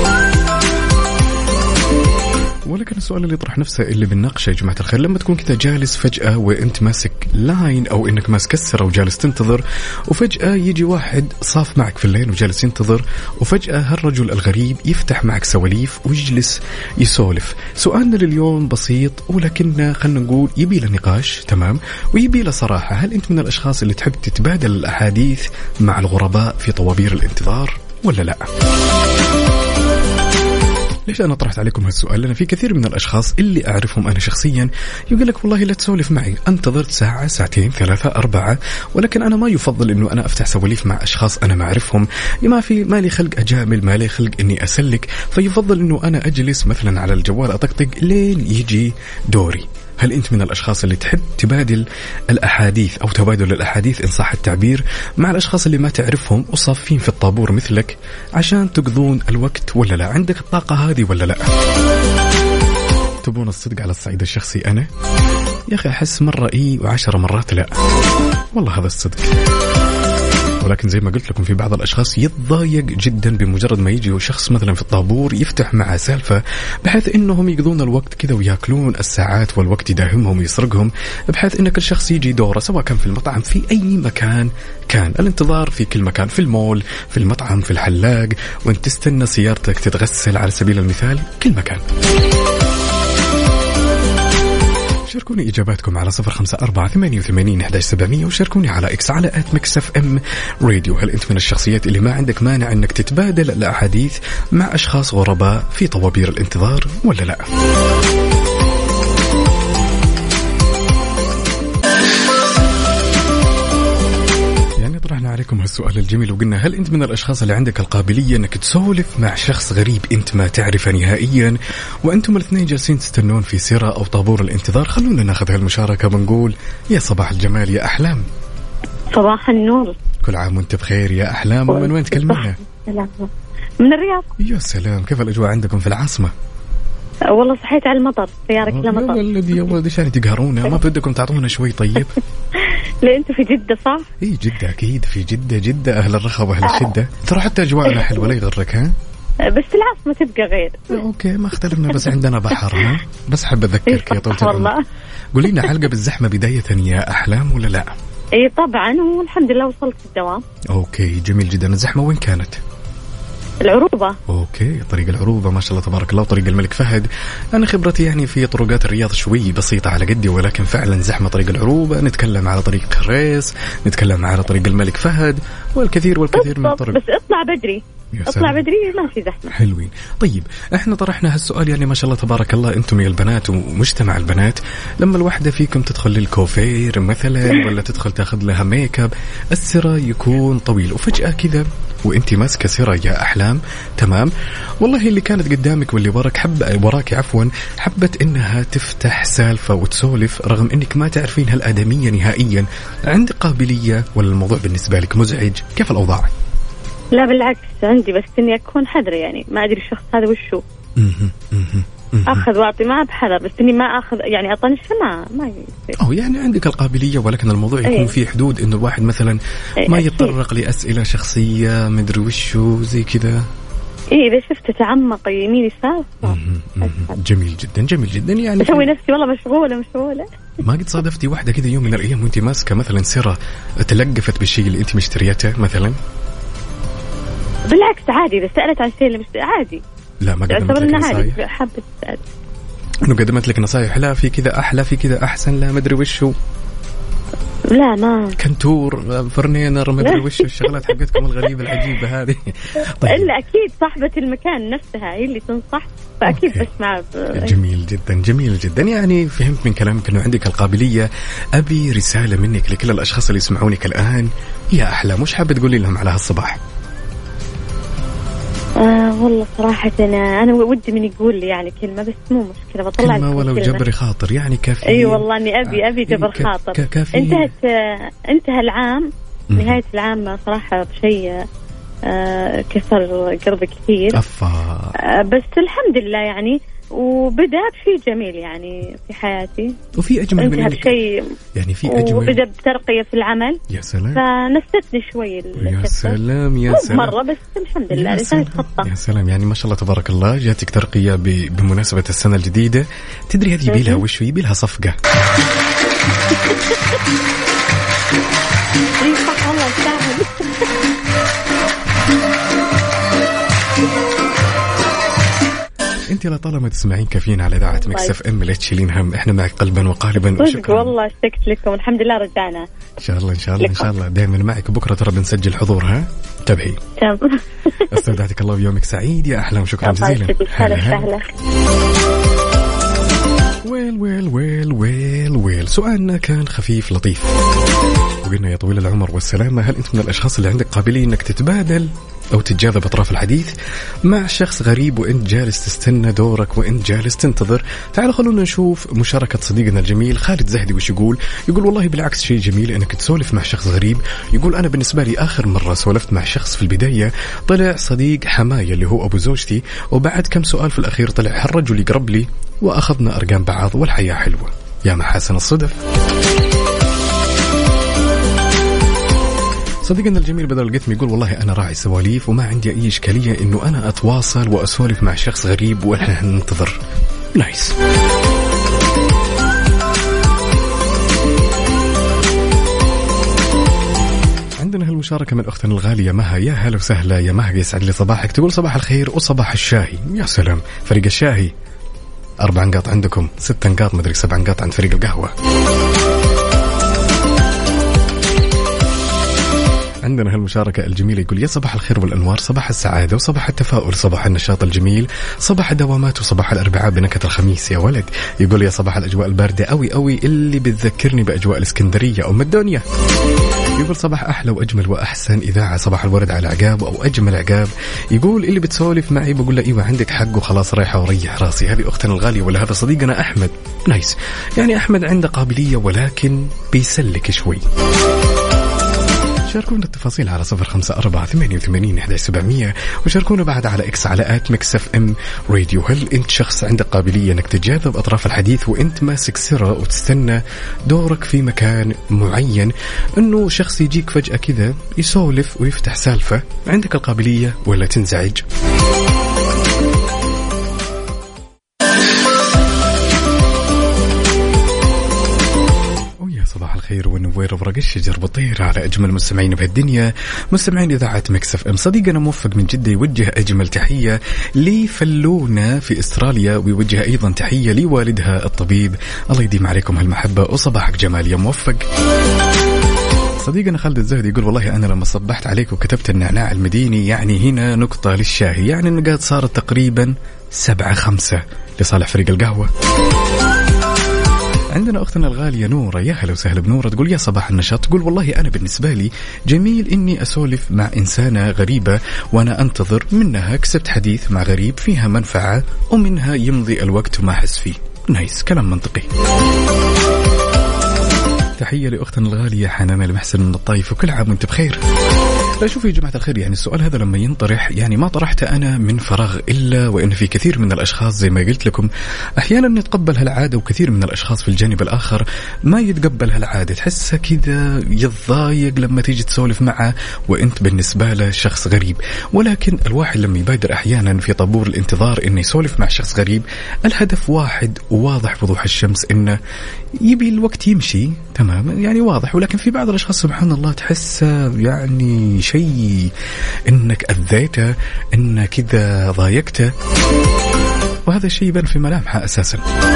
ولكن السؤال اللي يطرح نفسه اللي بنناقشه يا جماعة الخير، لما تكون كده جالس فجأة وانت ماسك لاين او انك ماسك السرة وجالس تنتظر، وفجأة يجي واحد صاف معك في اللين وجالس ينتظر، وفجأة هالرجل الغريب يفتح معك سواليف ويجلس يسولف. سؤالنا لليوم بسيط، ولكن خلنا نقول يبي له نقاش تمام ويبي له صراحة. هل انت من الاشخاص اللي تحب تتبادل الاحاديث مع الغرباء في طوابير الانتظار ولا لا؟ ليش أنا طرحت عليكم هالسؤال؟ لأن في كثير من الأشخاص اللي أعرفهم أنا شخصيا يقول لك والله لا تسولف معي، انتظرت ساعة ساعتين ثلاثة أربعة، ولكن أنا ما يفضل إنه أنا أفتح سواليف مع أشخاص أنا ما أعرفهم، ما في ما لي خلق أجامل، ما لي خلق إني أسلك، فيفضل إنه أنا أجلس مثلا على الجوال أطقطق لين يجي دوري. هل أنت من الأشخاص اللي تحب تبادل الأحاديث أو تبادل الأحاديث إن صح التعبير مع الأشخاص اللي ما تعرفهم وصافين في الطابور مثلك عشان تقضون الوقت، ولا لا؟ عندك الطاقة هذه ولا لا؟ تبون الصدق على الصعيد الشخصي أنا يا أخي أحس مرة إيه وعشرة مرات لا، والله هذا الصدق. ولكن زي ما قلت لكم في بعض الأشخاص يتضايق جدا بمجرد ما يجي شخص مثلا في الطابور يفتح معه سالفة بحيث إنهم يقضون الوقت كذا ويأكلون الساعات والوقت يداهمهم ويسرقهم، بحيث إن كل شخص يجي دوره سواء كان في المطعم في أي مكان كان. الانتظار في كل مكان، في المول، في المطعم، في الحلاق، وانت تستنى سيارتك تتغسل على سبيل المثال، كل مكان. شاركوني إجاباتكم على صفر خمسة أربعة ثمانية وثمانين أحد عشر سبعمية، وشاركوني على إكس على آت ميكس إف إم راديو. هل أنت من الشخصيات اللي ما عندك مانع أنك تتبادل الأحاديث مع أشخاص غرباء في طوابير الانتظار ولا لا؟ طرحنا عليكم هالسؤال الجميل وقلنا هل أنت من الأشخاص اللي عندك القابلية أنك تسولف مع شخص غريب أنت ما تعرفه نهائيا وأنتم الاثنين جالسين تستنون في سيرة أو طابور الانتظار؟ خلونا ناخذ هالمشاركة ونقول يا صباح الجمال يا أحلام. صباح النور. كل عام وأنت بخير يا أحلام. ومن وين تكلمنا؟ من الرياض. يا سلام، كيف الأجواء عندكم في العاصمة؟ والله صحيت على المطر، سيارة كلها مطر. يا ولدي يا ولدي شان تقهرونا، ما بدكم تعطونا شوي طيب؟ لا أنتوا في جدة صح؟ إيه جدة أكيد، في جدة جدة أهل الرخاء وأهل الشدة. ترى حتى أجواءنا حلوة لا يغرك. ها بس العاصمة تبقى غير. أوكي ما اختلفنا، بس عندنا بحر. ها بس حب أذكرك يا طولة العمر. قولي لنا علقة بالزحمة بداية يا أحلام ولا لا؟ إيه طبعا، والحمد لله وصلت الدوام. أوكي جميل جدا. الزحمة وين كانت؟ العروبة. أوكي طريق العروبة ما شاء الله تبارك الله، وطريق الملك فهد. أنا خبرتي يعني في طرقات الرياض شوي بسيطة على قدي، ولكن فعلا زحمة طريق العروبة. نتكلم على طريق كريس، نتكلم على طريق الملك فهد، والكثير والكثير من الطرق. بس اطلع بدري، اطلع بدري ما في زحمة. حلوين. طيب احنا طرحنا هالسؤال يعني ما شاء الله تبارك الله، انتم يا البنات ومجتمع البنات لما الوحدة فيكم تدخل للكوفير مثلا ولا تدخل تاخذ لها ميك اب، السرة يكون طويل وفجأة كذا وانتي ماسكة سرة يا أحلام، تمام، والله اللي كانت قدامك واللي وراك حب وراك عفوا حبت انها تفتح سالفة وتسولف رغم انك ما تعرفين هالآدمية نهائيا، عندك قابلية ولا الموضوع بالنسبة لك مزعج؟ كيف الأوضاع؟ لا بالعكس عندي، بس اني اكون حذرة، يعني ما ادري الشخص هذا وشو. اخذ واعطي معه بحذر، بس اني ما اخذ يعني اطنشه ما ما يصير. او يعني عندك القابليه، ولكن الموضوع يكون أيه. في حدود انه الواحد مثلا ما يتطرق لاسئله شخصيه مدري وشو زي كذا. ايه اذا شفت تعمق يمين يسار. جميل جدا جميل جدا. يعني اسوي نفسي والله مشغوله مشغوله. ما قد صادفتي واحده كذا يوم من الايام وانت ماسكه مثلا سره تلقفت بالشيء اللي انت مشتريته مثلا؟ بالعكس عادي، اذا سالت عن شيء اللي مشتري عادي. لا ما قدمت لك نصايح؟ حابة تسأل انه قدمت لك نصايح لا في كذا احلى في كذا احسن لا مدري وشو؟ لا ما كنتور فرنينر مدري وشو الشغلات حقتكم الغريبة العجيبة هذه. طيب. إلا أكيد صاحبة المكان نفسها هي اللي تنصح، فأكيد بسمع. جميل جدا جميل جدا. يعني فهمت من كلامك أنه عندك القابلية. أبي رسالة منك لكل الأشخاص اللي يسمعونك الآن يا أحلام، مش حابة تقولي لهم على هالصباح؟ آه والله صراحة أنا أنا ودي من يقول لي يعني كلمة، بس مو مشكلة بطلع كلمة ولو جبر خاطر يعني كافي. أي أيوة والله إني أبي أبي جبر خاطر. كافي. انتهت آه انتهى العام م- نهاية العام صراحة بشيء آه كسر قلبي كثير. أفا. آه بس الحمد لله يعني، وبدأ بشيء جميل يعني في حياتي، وفي أجمل من شيء يعني في أجمل، وبدأ بترقية في العمل. يا سلام. فنستني شوي. يا سلام يا سلام. مرة بس الحمد لله لسان يتخطى. يا سلام. يعني ما شاء الله تبارك الله جاتك ترقية بمناسبة السنة الجديدة. تدري هذه يبيلها وش يبيلها صفقة. صح والله يستاهل. انت لطالما تسمعين كافيين على اذاعه مكس اف ام لا تشيلين هم، احنا معك قلبا وقالبا. وشكرا والله اشتقت لكم، الحمد لله رجعنا ان شاء الله ان شاء الله ان شاء الله دائما معك. بكره ترى بنسجل حضور، ها انتبهي. استودعتك الله ويومك سعيد يا احلام، شكرا جزيلا. هلا ويل ويل ويل ويل ويل. سؤالنا كان خفيف لطيف وقلنا يا طويل العمر والسلامة، هل أنت من الأشخاص اللي عندك قابلية أنك تتبادل أو تتجاذب أطراف الحديث مع شخص غريب وأنت جالس تستنى دورك وأنت جالس تنتظر؟ تعالوا خلونا نشوف مشاركة صديقنا الجميل خالد زهدي وش يقول. يقول والله بالعكس شيء جميل أنك تسولف مع شخص غريب. يقول أنا بالنسبة لي آخر مرة سولفت مع شخص في البداية طلع صديق حماية اللي هو أبو زوجتي، وبعد كم سؤال في الأخير طلع هالرجل يقرب لي وأخذنا أرقام بعض والحياة حلوة. يا محاسن الصدف. صديقنا الجميل بدر القثمي يقول والله أنا راعي سواليف وما عندي أي إشكالية إنه أنا أتواصل وأسولف مع شخص غريب وإحنا ننتظر. نايس. عندنا هالمشاركة من أختنا الغالية مها. يا هلا وسهلا يا مها، يسعد لي صباحك. تقول صباح الخير وصباح الشاهي. يا سلام، فريق الشاهي أربع نقاط عندكم، ست نقاط مدري سبع نقاط عند فريق القهوة. عندنا هالمشاركة الجميلة يقول يا صباح الخير والأنوار، صباح السعادة وصباح التفاؤل، صباح النشاط الجميل، صباح الدوامات وصباح الأربعاء بنكهة الخميس. يا ولد يقول يا صباح الأجواء الباردة أوي أوي اللي بتذكرني بأجواء الإسكندرية أم الدنيا. يقول صباح أحلى وأجمل وأحسن إذاعة، صباح الورد على عقاب أو أجمل عقاب. يقول اللي بتسولف معي بقول له إيوه عندك حق وخلاص رايحة وريح راسي. هذه أختنا الغالية ولا هذا صديقنا أحمد. نايس. يعني أحمد عنده قابلية ولكن بيسلك شوي. شاركونا التفاصيل على صفر خمسة أربعة ثمانية وثمانين إحدى عشر سبعمية، وشاركونا بعد على إكس على آت ميكس إف إم راديو. هل أنت شخص عندك قابلية أنك تجاذب أطراف الحديث وأنت ماسك سرة وتستنى دورك في مكان معين، أنه شخص يجيك فجأة كذا يسولف ويفتح سالفة؟ عندك القابلية ولا تنزعج؟ صباح الخير والنوير وورق الشجر بطير على أجمل مستمعين بهالدنيا، مستمعين إذاعة ميكس إف إم. صديقنا موفق من جدة يوجه أجمل تحية لفلونة في أستراليا، ويوجه أيضا تحية لوالدها الطبيب. الله يديم عليكم هالمحبة وصباحك جمال يا موفق. صديقنا خالد الزهد يقول والله أنا لما صبحت عليك وكتبت النعناع المديني يعني هنا نقطة للشاهي، يعني النقاط صارت تقريبا سبعة خمسة لصالح فريق القهوة. عندنا أختنا الغالية نورة. يا هلا وسهلا بنورة. تقول يا صباح النشاط. تقول والله أنا بالنسبة لي جميل إني أسولف مع إنسانة غريبة وأنا أنتظر منها كسبت حديث مع غريب فيها منفعة ومنها يمضي الوقت وما أحس فيه. نايس، كلام منطقي. تحية لأختنا الغالية حنان المحسن من الطايف، وكل عام وانت بخير. لا شوفوا يا جماعة الخير، يعني السؤال هذا لما ينطرح يعني ما طرحته أنا من فراغ، إلا وإن في كثير من الأشخاص زي ما قلت لكم أحيانا يتقبل هالعادة، وكثير من الأشخاص في الجانب الآخر ما يتقبل هالعادة، تحسه كذا يتضايق لما تيجي تسولف معه وإنت بالنسبة له شخص غريب. ولكن الواحد لما يبادر أحيانا في طابور الانتظار إنه يسولف مع شخص غريب، الهدف واحد وواضح وضوح الشمس، إنه يبي الوقت يمشي تمام، يعني واضح. ولكن في بعض الأشخاص سبحان الله تحسه يعني شيء إنك أذيته، إنك كذا ضايقته، وهذا الشيء يبان في ملامحه أساسا.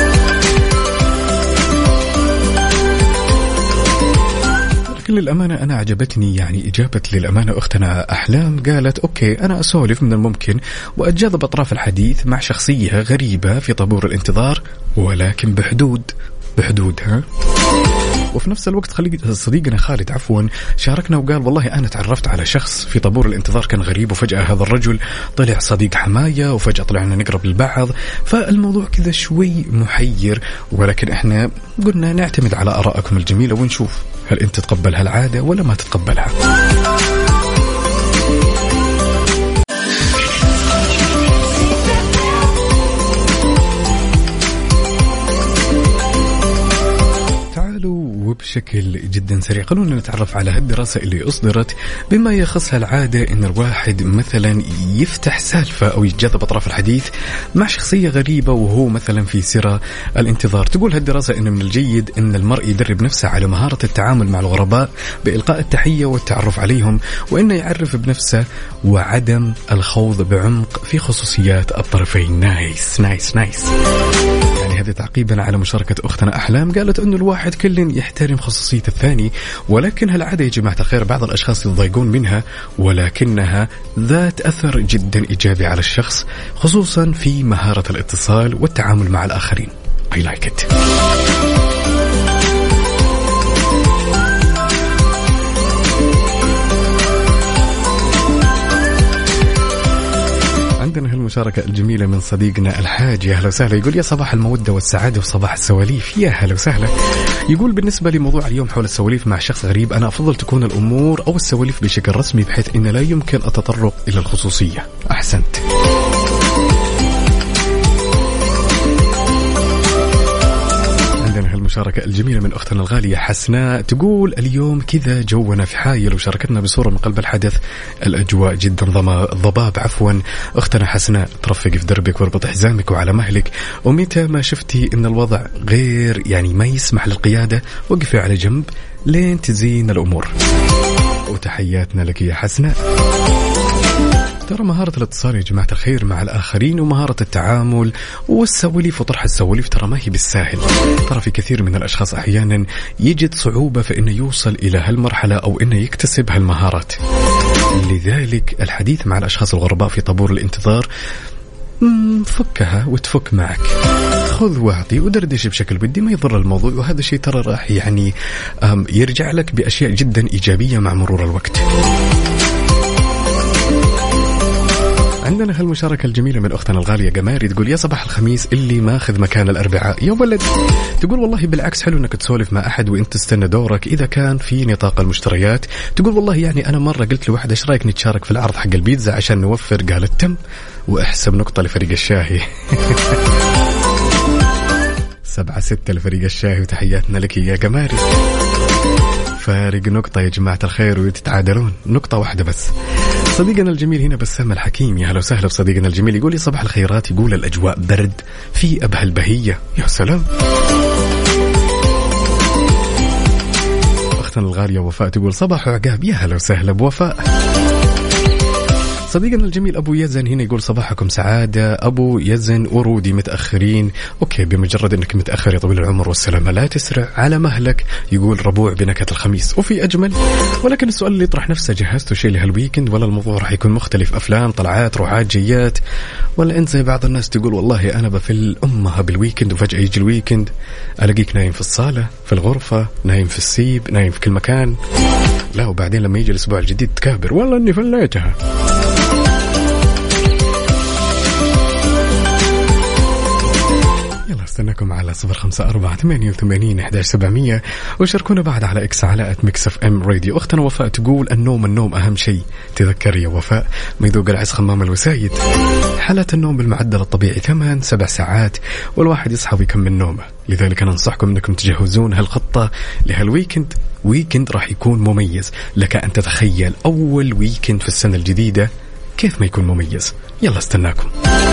لكن للأمانة أنا عجبتني يعني إجابة للأمانة أختنا أحلام، قالت أوكي أنا أسولف من الممكن وأتجاذب أطراف الحديث مع شخصية غريبة في طابور الانتظار، ولكن بحدود بحدود ها. وفي نفس الوقت خلي صديقنا خالد عفوا شاركنا وقال والله أنا تعرفت على شخص في طابور الانتظار كان غريب، وفجأة هذا الرجل طلع صديق حماية، وفجأة طلعنا نقرب للبعض، فالموضوع كذا شوي محير. ولكن احنا قلنا نعتمد على آرائكم الجميلة ونشوف هل انت تتقبل هالعادة ولا ما تتقبلها. بشكل جدا سريع خلونا نتعرف على هالدراسة اللي أصدرت بما يخص هالعادة إن الواحد مثلا يفتح سالفة أو يتجاذب أطراف الحديث مع شخصية غريبة وهو مثلا في سرة الانتظار. تقول هالدراسة إن من الجيد إن المرء يدرب نفسه على مهارة التعامل مع الغرباء بإلقاء التحية والتعرف عليهم، وإنه يعرف بنفسه وعدم الخوض بعمق في خصوصيات الطرفين. نايس نايس نايس. يعني هذا تعقيبا على مشاركة أختنا أحلام، قالت أنه الواحد كل يحترم خصوصية الثاني، ولكن هالعادة يا جماعة الخير بعض الأشخاص يتضايقون منها، ولكنها ذات أثر جدا إيجابي على الشخص، خصوصا في مهارة الاتصال والتعامل مع الآخرين. I like it. عندنا هالمشاركة الجميلة من صديقنا الحاج. يا هلا وسهلا. يقول يا صباح المودة والسعادة وصباح السواليف. يا هلا وسهلا. يقول بالنسبة لموضوع اليوم حول السواليف مع شخص غريب، أنا أفضل تكون الأمور أو السواليف بشكل رسمي بحيث إن لا يمكن التطرق إلى الخصوصية. أحسنت. المشاركة الجميلة من أختنا الغالية حسناء، تقول اليوم كذا جونا في حايل، وشاركتنا بصورة من قلب الحدث. الأجواء جدا ضباب. عفوا أختنا حسناء، ترفقي في دربك واربط حزامك وعلى مهلك، ومتى ما شفتي إن الوضع غير يعني ما يسمح للقيادة وقفي على جنب لين تزين الأمور. وتحياتنا لك يا حسناء. ترى مهارة الاتصال يا جماعة الخير مع الآخرين ومهارة التعامل والسواليف وطرح السواليف ترى ما هي بالساهل. ترى في كثير من الأشخاص أحيانا يجد صعوبة في أنه يوصل إلى هالمرحلة أو أنه يكتسب هالمهارات. لذلك الحديث مع الأشخاص الغرباء في طابور الانتظار فكها وتفك معك، خذ واعطي ودردش بشكل ودي، ما يضر الموضوع. وهذا الشيء ترى راح يعني يرجع لك بأشياء جدا إيجابية مع مرور الوقت. عندنا هالمشاركة الجميلة من أختنا الغالية قماري، تقول يا صباح الخميس اللي ماخذ مكان الأربعاء يا ولد. تقول والله بالعكس حلو أنك تسولف مع أحد وإنت تستنى دورك إذا كان في نطاق المشتريات. تقول والله يعني أنا مرة قلت لواحد إيش رأيك نتشارك في العرض حق البيتزا عشان نوفر، قالت تم، وأحسب نقطة لفريق الشاهي. سبعة ستة لفريق الشاهي، وتحياتنا لك يا قماري. فارق نقطة يا جماعة الخير ويتعادلون نقطة واحدة بس. صديقنا الجميل هنا بسام الحكيم، يا هلا وسهلا بصديقنا الجميل، يقول لي صباح الخيرات، يقول الأجواء برد في أبها البهية. يا سلام. أختنا الغالية وفاء تقول صباح عقاب، يا هلا وسهلا بوفاء. صديقنا الجميل أبو يزن هنا يقول صباحكم سعادة. أبو يزن ورودي متأخرين. أوكي، بمجرد أنك متأخر يا طويل العمر والسلامة لا تسرع على مهلك. يقول ربوع بنكهة الخميس وفي أجمل. ولكن السؤال اللي يطرح نفسه، جهزتوا شيء لهالويكند ولا الموضوع راح يكون مختلف؟ أفلام، طلعات، روحات، جيات، ولا أنت زي بعض الناس تقول والله أنا بفل أمها بالويكند وفجأة يجي الويكند ألاقيك نايم في الصالة، في الغرفة، نايم في السيب، نايم في كل مكان. لا، وبعدين لما يجي الأسبوع الجديد تكابر والله إني فليتها. استناكم على صفر خمسة أربعة ثمانية وثمانين أحد عشر سبعمية، وشاركونا بعد على إكس على آت ميكس اف ام راديو. أختنا وفاء تقول النوم النوم أهم شيء. تذكر يا وفاء ما يذوق العز خمام الوسايد. حالة النوم بالمعدل الطبيعي ثمان سبع ساعات والواحد يصحى ويكمل نومه. لذلك أنا أنصحكم أنكم تجهزون هالخطة لهالويكند. ويكند راح يكون مميز لك أن تتخيل أول ويكند في السنة الجديدة كيف ما يكون مميز. يلا استناكم.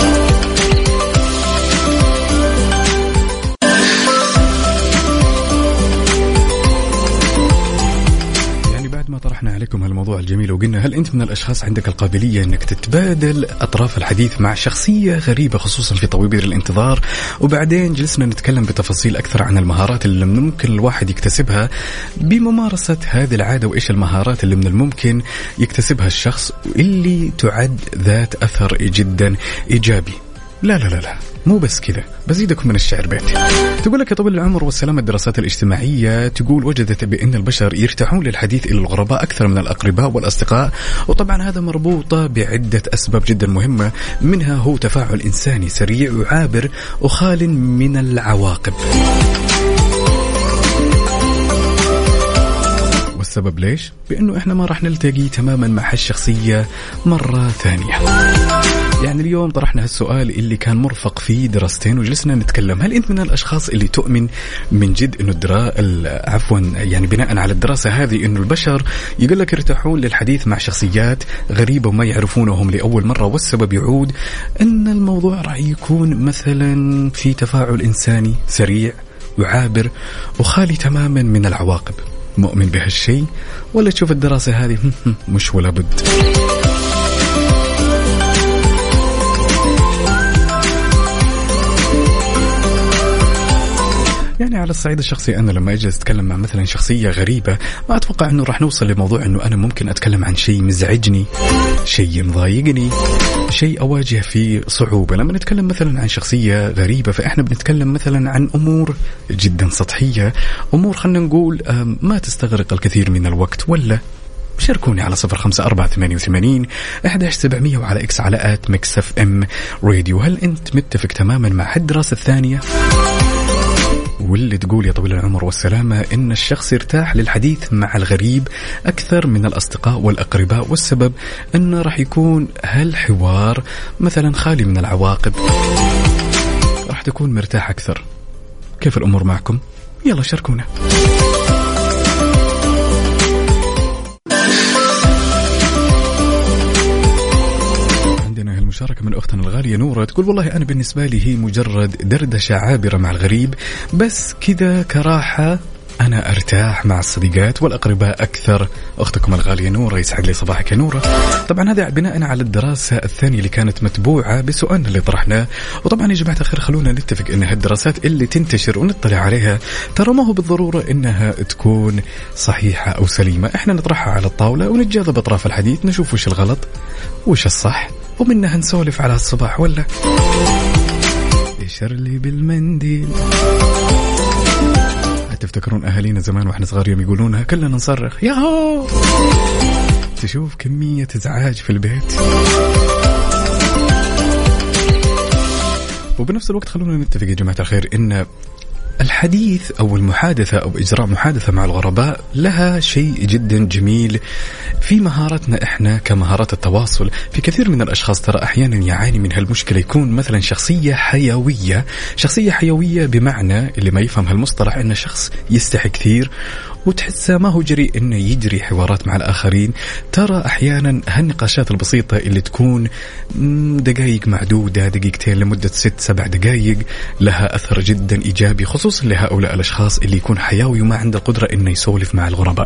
ما طرحنا عليكم هالموضوع الجميل وقلنا هل أنت من الأشخاص عندك القابلية أنك تتبادل أطراف الحديث مع شخصية غريبة خصوصا في طوابير الانتظار؟ وبعدين جلسنا نتكلم بتفاصيل أكثر عن المهارات اللي من الممكن الواحد يكتسبها بممارسة هذه العادة، وإيش المهارات اللي من الممكن يكتسبها الشخص اللي تعد ذات أثر جدا إيجابي. لا لا لا لا مو بس كذا، بزيدكم من الشعر بيت. تقول لك يا طويل العمر والسلامة الدراسات الاجتماعية تقول وجدت بأن البشر يرتاحون للحديث إلى الغرباء أكثر من الأقرباء والأصدقاء، وطبعا هذا مربوطة بعدة أسباب جدا مهمة، منها هو تفاعل إنساني سريع وعابر وخال من العواقب. والسبب ليش؟ بأنه إحنا ما راح نلتقي تماما مع هالشخصية مرة ثانية. يعني اليوم طرحنا هالسؤال اللي كان مرفق فيه دراستين وجلسنا نتكلم، هل أنت من الأشخاص اللي تؤمن من جد إنه الدرا عفوا يعني بناء على الدراسة هذه إنه البشر يقول لك يرتاحون للحديث مع شخصيات غريبة وما يعرفونهم لأول مرة، والسبب يعود أن الموضوع راح يكون مثلا في تفاعل إنساني سريع وعابر وخالي تماما من العواقب؟ مؤمن بهالشيء ولا تشوف الدراسة هذه مش ولا بد؟ يعني على الصعيد الشخصي أنا لما أجي أتكلم مع مثلا شخصية غريبة ما أتوقع أنه راح نوصل لموضوع أنه أنا ممكن أتكلم عن شيء مزعجني، شيء مضايقني، شيء أواجه فيه صعوبة. لما نتكلم مثلا عن شخصية غريبة فإحنا بنتكلم مثلا عن أمور جدا سطحية، أمور خلنا نقول ما تستغرق الكثير من الوقت. ولا شاركوني على صفر خمسة أربعة ثمانية وثمانين أحد عشر سبعمية وعلى إكس على آت ميكس اف ام راديو. هل أنت متفق تماما مع الدراسة الثانية واللي تقول يا طويل العمر والسلامة إن الشخص يرتاح للحديث مع الغريب أكثر من الأصدقاء والأقرباء، والسبب أنه راح يكون هالحوار مثلا خالي من العواقب، راح تكون مرتاح أكثر؟ كيف الأمور معكم؟ يلا شاركونا. مشاركة من أختنا الغالية نورة تقول والله أنا بالنسبة لي هي مجرد دردشة عابرة مع الغريب، بس كذا كراحة أنا أرتاح مع الصديقات والأقرباء أكثر. أختكم الغالية نورة، يسعد لي صباحك يا نورة. طبعا هذا بناء على الدراسة الثانية اللي كانت متبوعة بسؤالنا اللي طرحناه. وطبعا يا جماعة الخير خلونا نتفق أن هالدراسات اللي تنتشر ونطلع عليها ترى ما هو بالضرورة أنها تكون صحيحة أو سليمة. إحنا نطرحها على الطاولة ونتجاذب أطراف الحديث، نشوف وش الغلط وش الصح، ومنها نسولف على الصباح. ولا يشر لي بالمنديل. تفتكرون أهالينا زمان وإحنا صغار يوم يقولونها كلنا نصرخ ياهو، تشوف كمية إزعاج في البيت. وبنفس الوقت خلونا نتفق يا جماعة الخير إن الحديث أو المحادثة أو إجراء محادثة مع الغرباء لها شيء جدا جميل في مهارتنا إحنا كمهارات التواصل. في كثير من الأشخاص ترى أحيانا يعاني من هالمشكلة، يكون مثلا شخصية حيوية. شخصية حيوية بمعنى اللي ما يفهم هالمصطلح إنه شخص يستحي كثير وتحسه ما هو جريء إنه يجري حوارات مع الآخرين. ترى أحيانا هالنقاشات البسيطة اللي تكون دقائق معدودة، دقيقتين لمدة ست سبع دقائق، لها أثر جدا إيجابي خصوصا لهؤلاء الأشخاص اللي يكون حيوي وما عنده قدرة إنه يسولف مع الغرباء.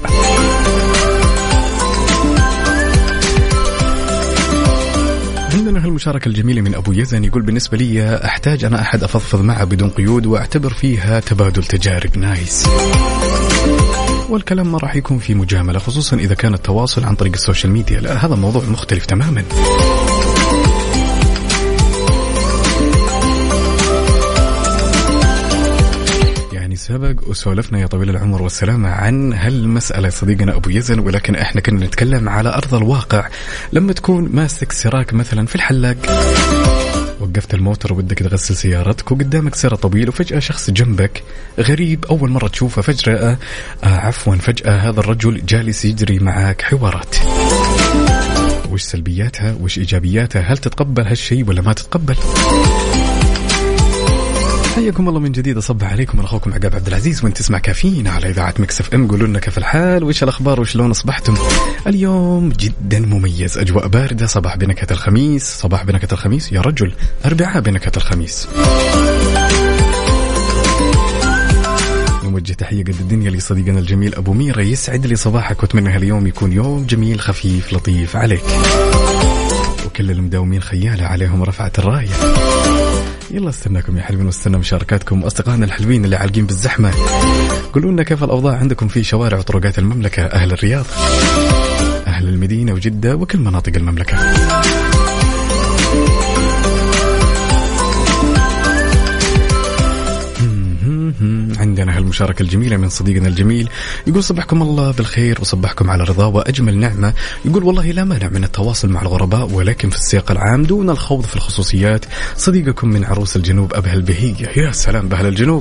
عندنا هالمشاركة الجميلة من أبو يزن، يقول بالنسبة لي أحتاج أنا أحد أفضفض معه بدون قيود وأعتبر فيها تبادل تجارب. نايس. والكلام ما راح يكون في مجاملة خصوصا إذا كان التواصل عن طريق السوشيال ميديا، لا هذا موضوع مختلف تماما. يعني سبق وسولفنا يا طويل العمر والسلامة عن هالمسألة صديقنا أبو يزن، ولكن إحنا كنا نتكلم على أرض الواقع. لما تكون ماسك سراك مثلا في الحلاق، وقفت الموتر وبدك تغسل سيارتك وقدامك سيارة طويل وفجأة شخص جنبك غريب أول مرة تشوفه، فجأة آه عفوا فجأة هذا الرجل جالس يجري معك حوارات. وش سلبياتها وش إيجابياتها؟ هل تتقبل هالشيء ولا ما تتقبل؟ حياكم الله من جديد، أصبح عليكم من أخوكم عقاب عبد العزيز وانت تسمع كافيين على إذاعة ميكس اف ام. قولوا لنا كيف الحال وإيش الأخبار وشلون أصبحتم؟ اليوم جدا مميز، أجواء باردة، صباح بنكهة الخميس. صباح بنكهة الخميس يا رجل، أربعاء بنكهة الخميس. نوجه تحية قد الدنيا لصديقنا الجميل أبو ميرة، يسعد لي صباحك وأتمنى هاليوم يكون يوم جميل خفيف لطيف عليك. وكل المداومين خيالة عليهم رفعت الراية. يلا استناكم يا حلوين واستنى مشاركاتكم وأصدقائنا الحلوين اللي عالقين بالزحمة. قولوا لنا كيف الأوضاع عندكم في شوارع وطرقات المملكة، أهل الرياض، أهل المدينة وجدة وكل مناطق المملكة. عندنا هالمشاركة الجميلة من صديقنا الجميل، يقول صبحكم الله بالخير وصبحكم على رضا وأجمل نعمة. يقول والله لا مانع من التواصل مع الغرباء ولكن في السياق العام دون الخوض في الخصوصيات. صديقكم من عروس الجنوب أبهل بهية. يا سلام بأهل الجنوب.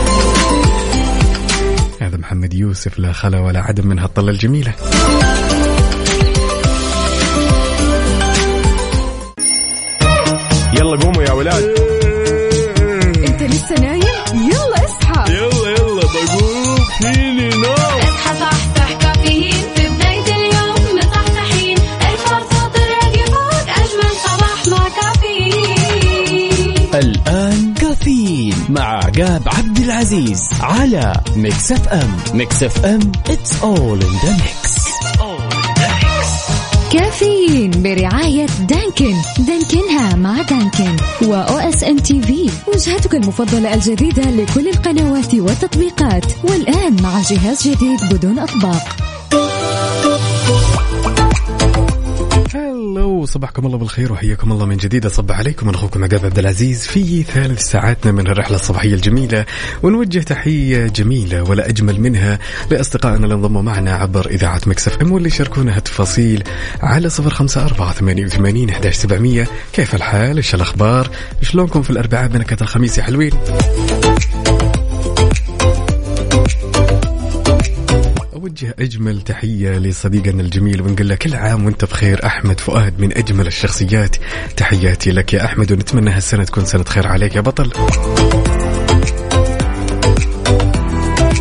هذا محمد يوسف، لا خلا ولا عدم من هالطلة الجميلة. يلا قوموا يا ولاد. انت لسه نايم؟ يلا اصحى. يلا يلا بقوم فيني نوم. اصحى صحصح كافيين في بداية اليوم مصحصحين، ارفع صوت الراديو فوق أجمل صباح مع كافيين. الآن كافيين مع عقاب عبد العزيز على ميكس اف ام. ميكس اف ام it's all in the mix. كافيين برعاية دانكن. دانكنها مع دانكن وأو اس ام تي في، وجهتك المفضلة الجديدة لكل القنوات والتطبيقات، والآن مع جهاز جديد بدون أطباق. هلو صباحكم الله بالخير وحياكم الله من جديد. أصبح عليكم من أخوكم عقاب عبد العزيز في ثالث ساعاتنا من الرحلة الصباحية الجميلة، ونوجه تحية جميلة ولا أجمل منها لأصدقائنا اللي انضموا معنا عبر إذاعة ميكس اف ام واللي شاركونا هالتفاصيل على صفر خمسة أربعة ثمانية وثمانين أحد عشر سبعمية. كيف الحال؟ إيش الأخبار؟ شلونكم في الأربعاء بنكهة الخميس يا حلوين؟ أوجه أجمل تحية لصديقنا الجميل ونقول له كل عام وانت بخير. أحمد فؤاد من أجمل الشخصيات، تحياتي لك يا أحمد ونتمنى هالسنة تكون سنة خير عليك يا بطل.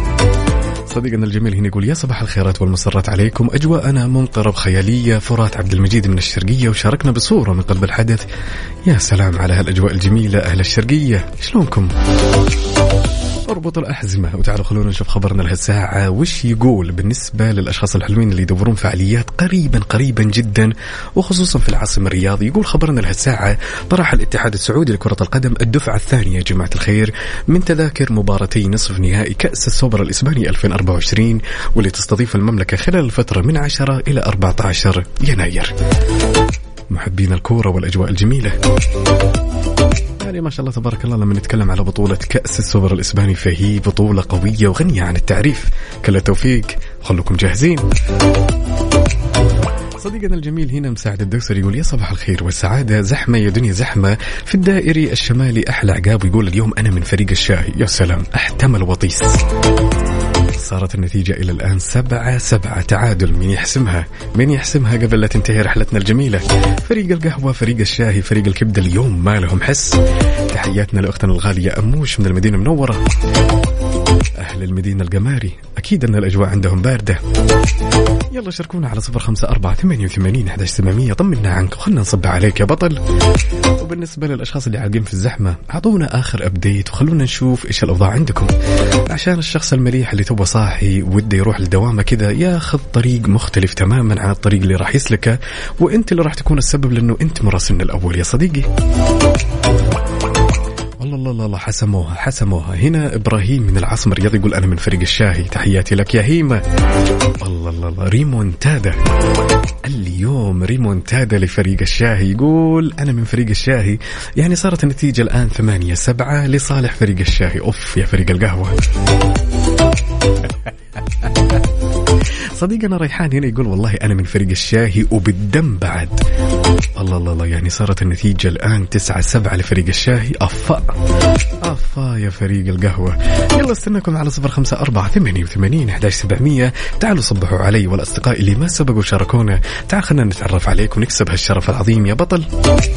صديقنا الجميل هنا يقول يا صباح الخيرات والمسرات عليكم، أجواءنا ممطرة بخيالية. فرات عبد المجيد من الشرقية وشاركنا بصورة من قلب الحدث. يا سلام على هالأجواء الجميلة أهل الشرقية، شلونكم؟ اربطوا الأحزمة وتعالوا خلونا نشوف خبرنا لهالساعة وش يقول بالنسبة للأشخاص الحلوين اللي يدورون فعاليات قريبا قريبا جدا وخصوصا في العاصمة الرياض. يقول خبرنا لهالساعة طرح الاتحاد السعودي لكرة القدم الدفعة الثانية يا جماعة الخير من تذاكر مباراتي نصف نهائي كأس السوبر الإسباني ألفين وأربعة وعشرين واللي تستضيف المملكة خلال الفترة من عشرة إلى أربعة عشر يناير. محبين الكورة والأجواء الجميلة يعني ما شاء الله تبارك الله. لما نتكلم على بطولة كأس السوبر الإسباني فهي بطولة قوية وغنية عن التعريف. كل التوفيق، خلوكم جاهزين. صديقنا الجميل هنا مساعد الدوسري يقول يا صباح الخير والسعادة، زحمة يا دنيا زحمة في الدائري الشمالي أحلى عقاب. يقول اليوم أنا من فريق الشاهي. يا سلام، احتمل وطيس. صارت النتيجة إلى الآن سبعة سبعة تعادل. من يحسمها من يحسمها قبل لا تنتهي رحلتنا الجميلة؟ فريق القهوة، فريق الشاهي، فريق الكبدة اليوم ما لهم حس. تحياتنا لأختنا الغالية أموش من المدينة المنورة. أهل المدينة القماري أكيد أن الأجواء عندهم باردة. يلا شاركونا على صفر خمسة أربعة ثمانية وثمانين أحد عشر سبعمية. طمنا عنك وخلنا نصب عليك يا بطل. وبالنسبة للأشخاص اللي عالقين في الزحمة أعطونا آخر أبديت وخلونا نشوف إيش الأوضاع عندكم، عشان الشخص المليح اللي توه صاحي وده يروح لدوامه كذا ياخذ طريق مختلف تماما عن الطريق اللي راح يسلكه، وانت اللي راح تكون السبب لأنه انت مراسلنا الأول يا صديقي. الله الله الله حسموها حسموها. هنا إبراهيم من العاصمة الرياض يقول أنا من فريق الشاهي. تحياتي لك يا هيمة. الله الله الله ريمونتادا اليوم، ريمونتادا لفريق الشاهي. يقول أنا من فريق الشاهي. يعني صارت النتيجة الآن ثمانية سبعة لصالح فريق الشاهي. أوف يا فريق القهوة. صديقنا ريحان هنا يقول والله أنا من فريق الشاهي وبالدم بعد. الله الله الله، يعني صارت النتيجة الآن تسعة سبعة لفريق الشاهي. أفا أفا يا فريق القهوة. يلا استناكم على صفر خمسة أربعة ثمانية وثمانين أحد عشر سبعمية. تعالوا صبحوا علي والأصدقاء اللي ما سبقوا شاركونا. تعال خلنا نتعرف عليك ونكسب هالشرف العظيم يا بطل.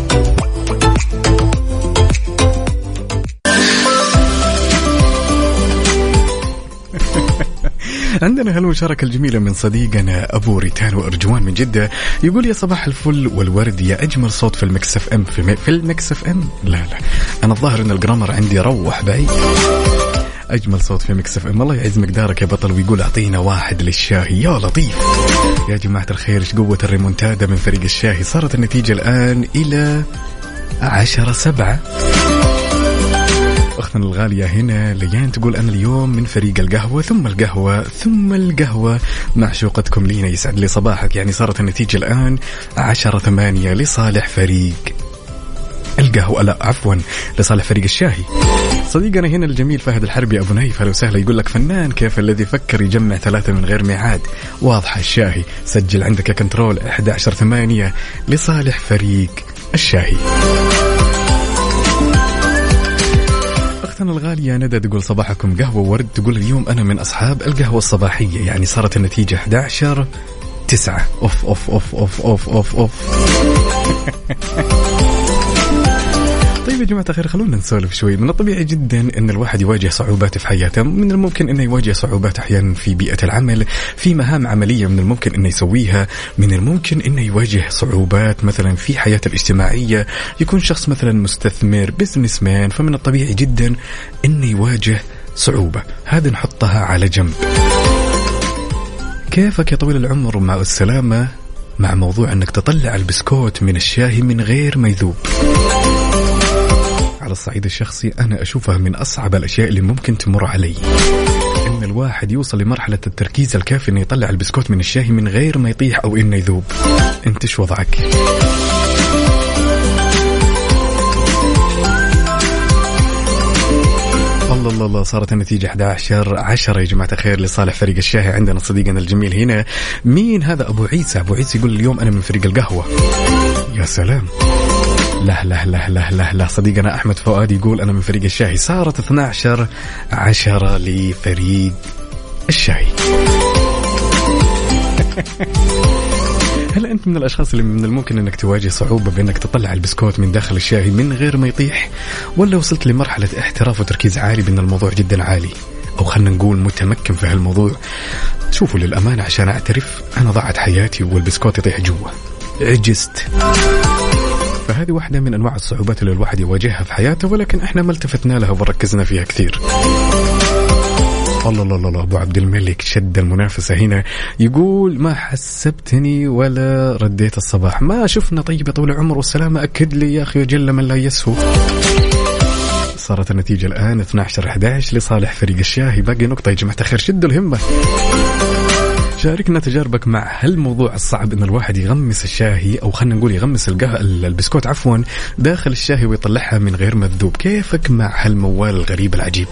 عندنا هالمشاركة الجميلة من صديقنا أبو ريتان وأرجوان من جدة. يقول يا صباح الفل والورد يا أجمل صوت في المكس اف ام. في, في المكس اف ام لا لا أنا الظاهر أن الجرامر عندي روح بعيد. أجمل صوت في مكس اف ام. الله يعز مقدارك يا بطل. ويقول أعطينا واحد للشاهي يا لطيف. يا جماعة الخير إيش قوة الريمونتادا من فريق الشاهي. صارت النتيجة الآن إلى عشرة سبعة. أختنا الغالية هنا ليان تقول أنا اليوم من فريق القهوة ثم القهوة ثم القهوة. معشوقتكم لينا يسعد لي صباحك. يعني صارت النتيجة الآن عشرة ثمانية لصالح فريق القهوة، لا عفوا لصالح فريق الشاهي. صديقنا هنا الجميل فهد الحربي أبو نايف هلا وسهلا. يقول لك فنان كيف الذي فكر يجمع ثلاثة من غير ميعاد. واضحة الشاهي. سجل عندك كنترول. أحد عشر ثمانية لصالح فريق الشاهي. أختنا الغالية ندى تقول صباحكم قهوة ورد. تقول اليوم أنا من أصحاب القهوة الصباحية. يعني صارت النتيجة أحد عشر تسعة. أوف أوف أوف أوف أوف أوف أوف. طيب يا جماعة الخير خلونا نسولف شوي. من الطبيعي جدا أن الواحد يواجه صعوبات في حياته. من الممكن أنه يواجه صعوبات أحيانا في بيئة العمل، في مهام عملية من الممكن أنه يسويها. من الممكن أنه يواجه صعوبات مثلا في حياته الاجتماعية، يكون شخص مثلا مستثمر بزنس مان، فمن الطبيعي جدا أنه يواجه صعوبة. هذا نحطها على جنب. كيفك يا طويل العمر ومع السلامة مع موضوع أنك تطلع البسكوت من الشاهي من غير ما يذوب. على الصعيد الشخصي أنا أشوفها من أصعب الأشياء اللي ممكن تمر علي، إن الواحد يوصل لمرحلة التركيز الكافي إنه يطلع البسكوت من الشاهي من غير ما يطيح أو إنه يذوب. أنت شو وضعك؟ الله الله الله. صارت النتيجة أحد عشر عشرة يا جماعة الخير لصالح فريق الشاهي. عندنا صديقنا الجميل هنا مين هذا؟ أبو عيسى. أبو عيسى يقول اليوم أنا من فريق القهوة. يا سلام. لا لا لا لا لا لا. صديقنا أحمد فؤاد يقول أنا من فريق الشاهي. صارت اثنا عشر عشرة لفريق الشاهي. هل أنت من الأشخاص اللي من الممكن أنك تواجه صعوبة بأنك تطلع البسكوت من داخل الشاهي من غير ما يطيح، ولا وصلت لمرحلة احتراف وتركيز عالي بأن الموضوع جدا عالي؟ أو خلنا نقول متمكن في هالموضوع. تشوفوا للأمانة عشان أعترف أنا ضاعت حياتي والبسكوت يطيح جوا، عجزت. فهذه واحدة من أنواع الصعوبات اللي الواحد يواجهها في حياته، ولكن إحنا ما التفتنا لها وركزنا فيها كثير. الله الله الله أبو عبد الملك شد المنافسة هنا، يقول ما حسبتني ولا رديت الصباح، ما شفنا طيب طول العمر والسلامة، أكد لي يا أخي جل من لا يسهو. صارت النتيجة الآن اثنا عشر أحد عشر لصالح فريق الشاهي. باقي نقطة يا جماعة الخير، شدوا الهمة. شاركنا تجاربك مع هالموضوع الصعب إن الواحد يغمس الشاهي أو خلنا نقول يغمس القهوة البسكوت عفوا داخل الشاهي ويطلعها من غير ما تذوب. كيفك مع هالموال الغريب العجيب؟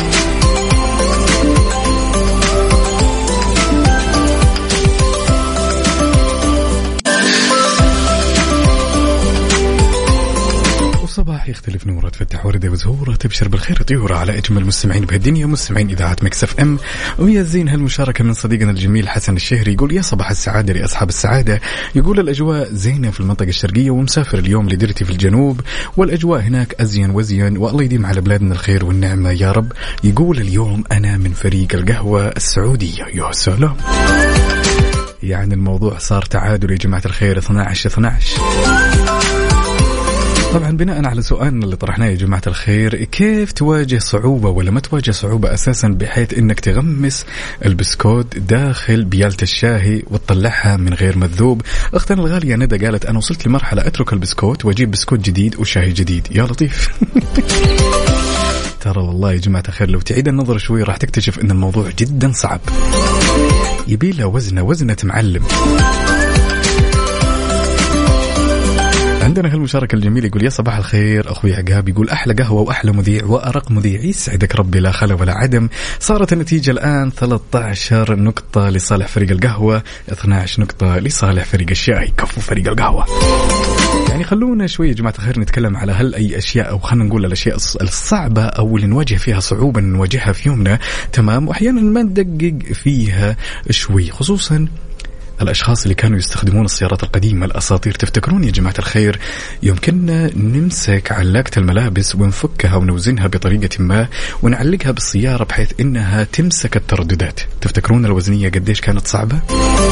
صباح يختلف نوره، تفتح وردة وزهورة، تبشر بالخير طيورة على أجمل مستمعين بهالدنيا، مستمعين إذاعة ميكس اف ام. ويا زين هالمشاركة من صديقنا الجميل حسن الشهري، يقول يا صباح السعادة لأصحاب السعادة. يقول الأجواء زينة في المنطقة الشرقية ومسافر اليوم لديرتي في الجنوب، والأجواء هناك أزين وزين، والله يديم على بلادنا الخير والنعمة يا رب. يقول اليوم أنا من فريق القهوة السعودية. يا سلام، يعني الموضوع صار تعادل يا جماعة الخير، اثنا عشر اثنا عشر. طبعا بناء على سؤالنا اللي طرحناه يا جماعة الخير، كيف تواجه صعوبة ولا ما تواجه صعوبة أساسا بحيث إنك تغمس البسكوت داخل بيالة الشاهي وتطلعها من غير ما تذوب؟ أختنا الغالية ندى قالت أنا وصلت لمرحلة أترك البسكوت وأجيب بسكوت جديد وشاهي جديد. يا لطيف. ترى والله يا جماعة الخير لو تعيد النظر شوي راح تكتشف إن الموضوع جدا صعب، يبيله وزنة وزنة معلم. عندنا هالمشاركة الجميلة، يقول يا صباح الخير أخوي عقاب، يقول أحلى قهوة وأحلى مذيع وأرق مذيع، يسعدك ربي لا خلا ولا عدم. صارت النتيجة الآن ثلاثة عشر نقطة لصالح فريق القهوة، اثنا عشر نقطة لصالح فريق الشاي. كفو فريق القهوة. يعني خلونا شوي يا جماعة الخير نتكلم على هل أي أشياء أو خلنا نقول الأشياء الصعبة أو اللي نواجه فيها صعوبة نواجهها في يومنا، تمام، وأحيانا ما ندقق فيها شوي، خصوصا الأشخاص اللي كانوا يستخدمون السيارات القديمة الأساطير. تفتكرون يا جماعة الخير يمكننا نمسك علاقة الملابس ونفكها ونوزنها بطريقة ما ونعلقها بالسيارة بحيث إنها تمسك الترددات؟ تفتكرون الوزنية قديش كانت صعبة؟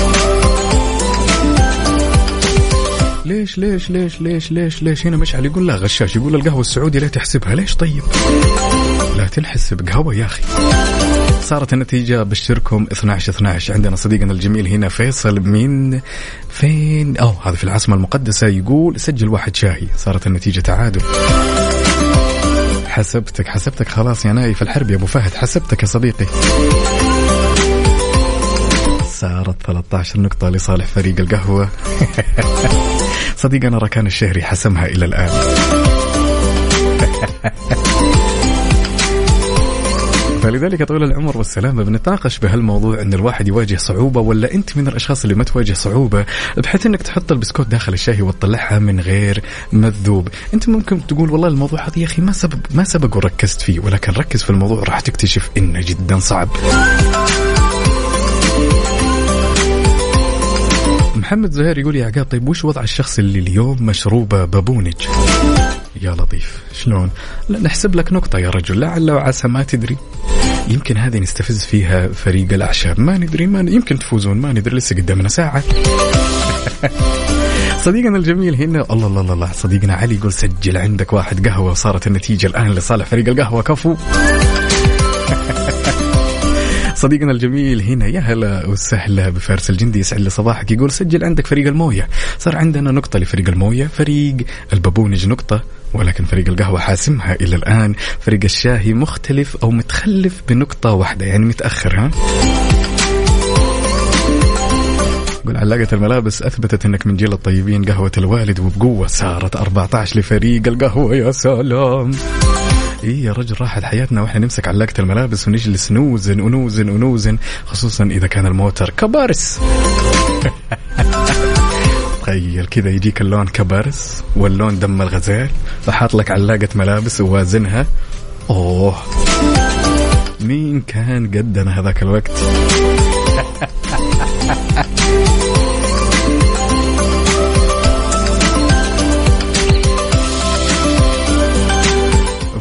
ليش ليش ليش ليش ليش ليش هنا مشعل يقول لا غشاش، يقول القهوة السعودي لا تحسبها. ليش طيب؟ لا تنحسب قهوة يا أخي. صارت النتيجة بشركم اثنا عشر اثنا عشر. عندنا صديقنا الجميل هنا فيصل من فين؟ أو هذا في العاصمة المقدسة، يقول سجل واحد شاهي. صارت النتيجة تعادل. حسبتك حسبتك خلاص يا نايف الحرب يا أبو فهد، حسبتك يا صديقي. صارت ثلاثة عشر نقطة لصالح فريق القهوة. صديقنا ركان الشهري حسمها إلى الآن. فلذلك طول العمر والسلامة بنتناقش بهالموضوع، أن الواحد يواجه صعوبة ولا أنت من الأشخاص اللي ما تواجه صعوبة بحيث أنك تحط البسكوت داخل الشاي وتطلعها من غير ما تذوب. أنت ممكن تقول والله الموضوع هذا يا أخي ما سبق ما سبق وركزت فيه، ولكن ركز في الموضوع راح تكتشف إنه جدا صعب. محمد زهير يقول يا عقاب طيب وش وضع الشخص اللي اليوم مشروبه بابونج؟ يا لطيف شلون؟ لا نحسب لك نقطة يا رجل، لعل وعسى ما تدري، يمكن هذه نستفز فيها فريق الأعشاب، ما ندري ما يمكن تفوزون، ما ندري لسه قدامنا ساعة. صديقنا الجميل هنا الله الله الله صديقنا علي يقول سجل عندك واحد قهوة، وصارت النتيجة الآن لصالح فريق القهوة. كفو. صديقنا الجميل هنا يا هلا وسهلا بفارس الجندي، يسعد لي صباحك، يقول سجل عندك فريق الموية. صار عندنا نقطة لفريق الموية، فريق البابونج نقطة، ولكن فريق القهوة حاسمها إلى الآن. فريق الشاهي مختلف أو متخلف بنقطة واحدة، يعني متأخر. ها يقول علاقة الملابس أثبتت أنك من جيل الطيبين، قهوة الوالد وبقوة. صارت أربعة عشر لفريق القهوة. يا سلام. إيه يا رجل راحت حياتنا وإحنا نمسك علاقة الملابس ونجلس نوزن ونوزن ونوزن، خصوصا إذا كان الموتر كبارس. تخيل كذا يجيك اللون كبارس واللون دم الغزال، فحاط لك علاقة ملابس ووازنها. أوه مين كان قدنا هذاك الوقت؟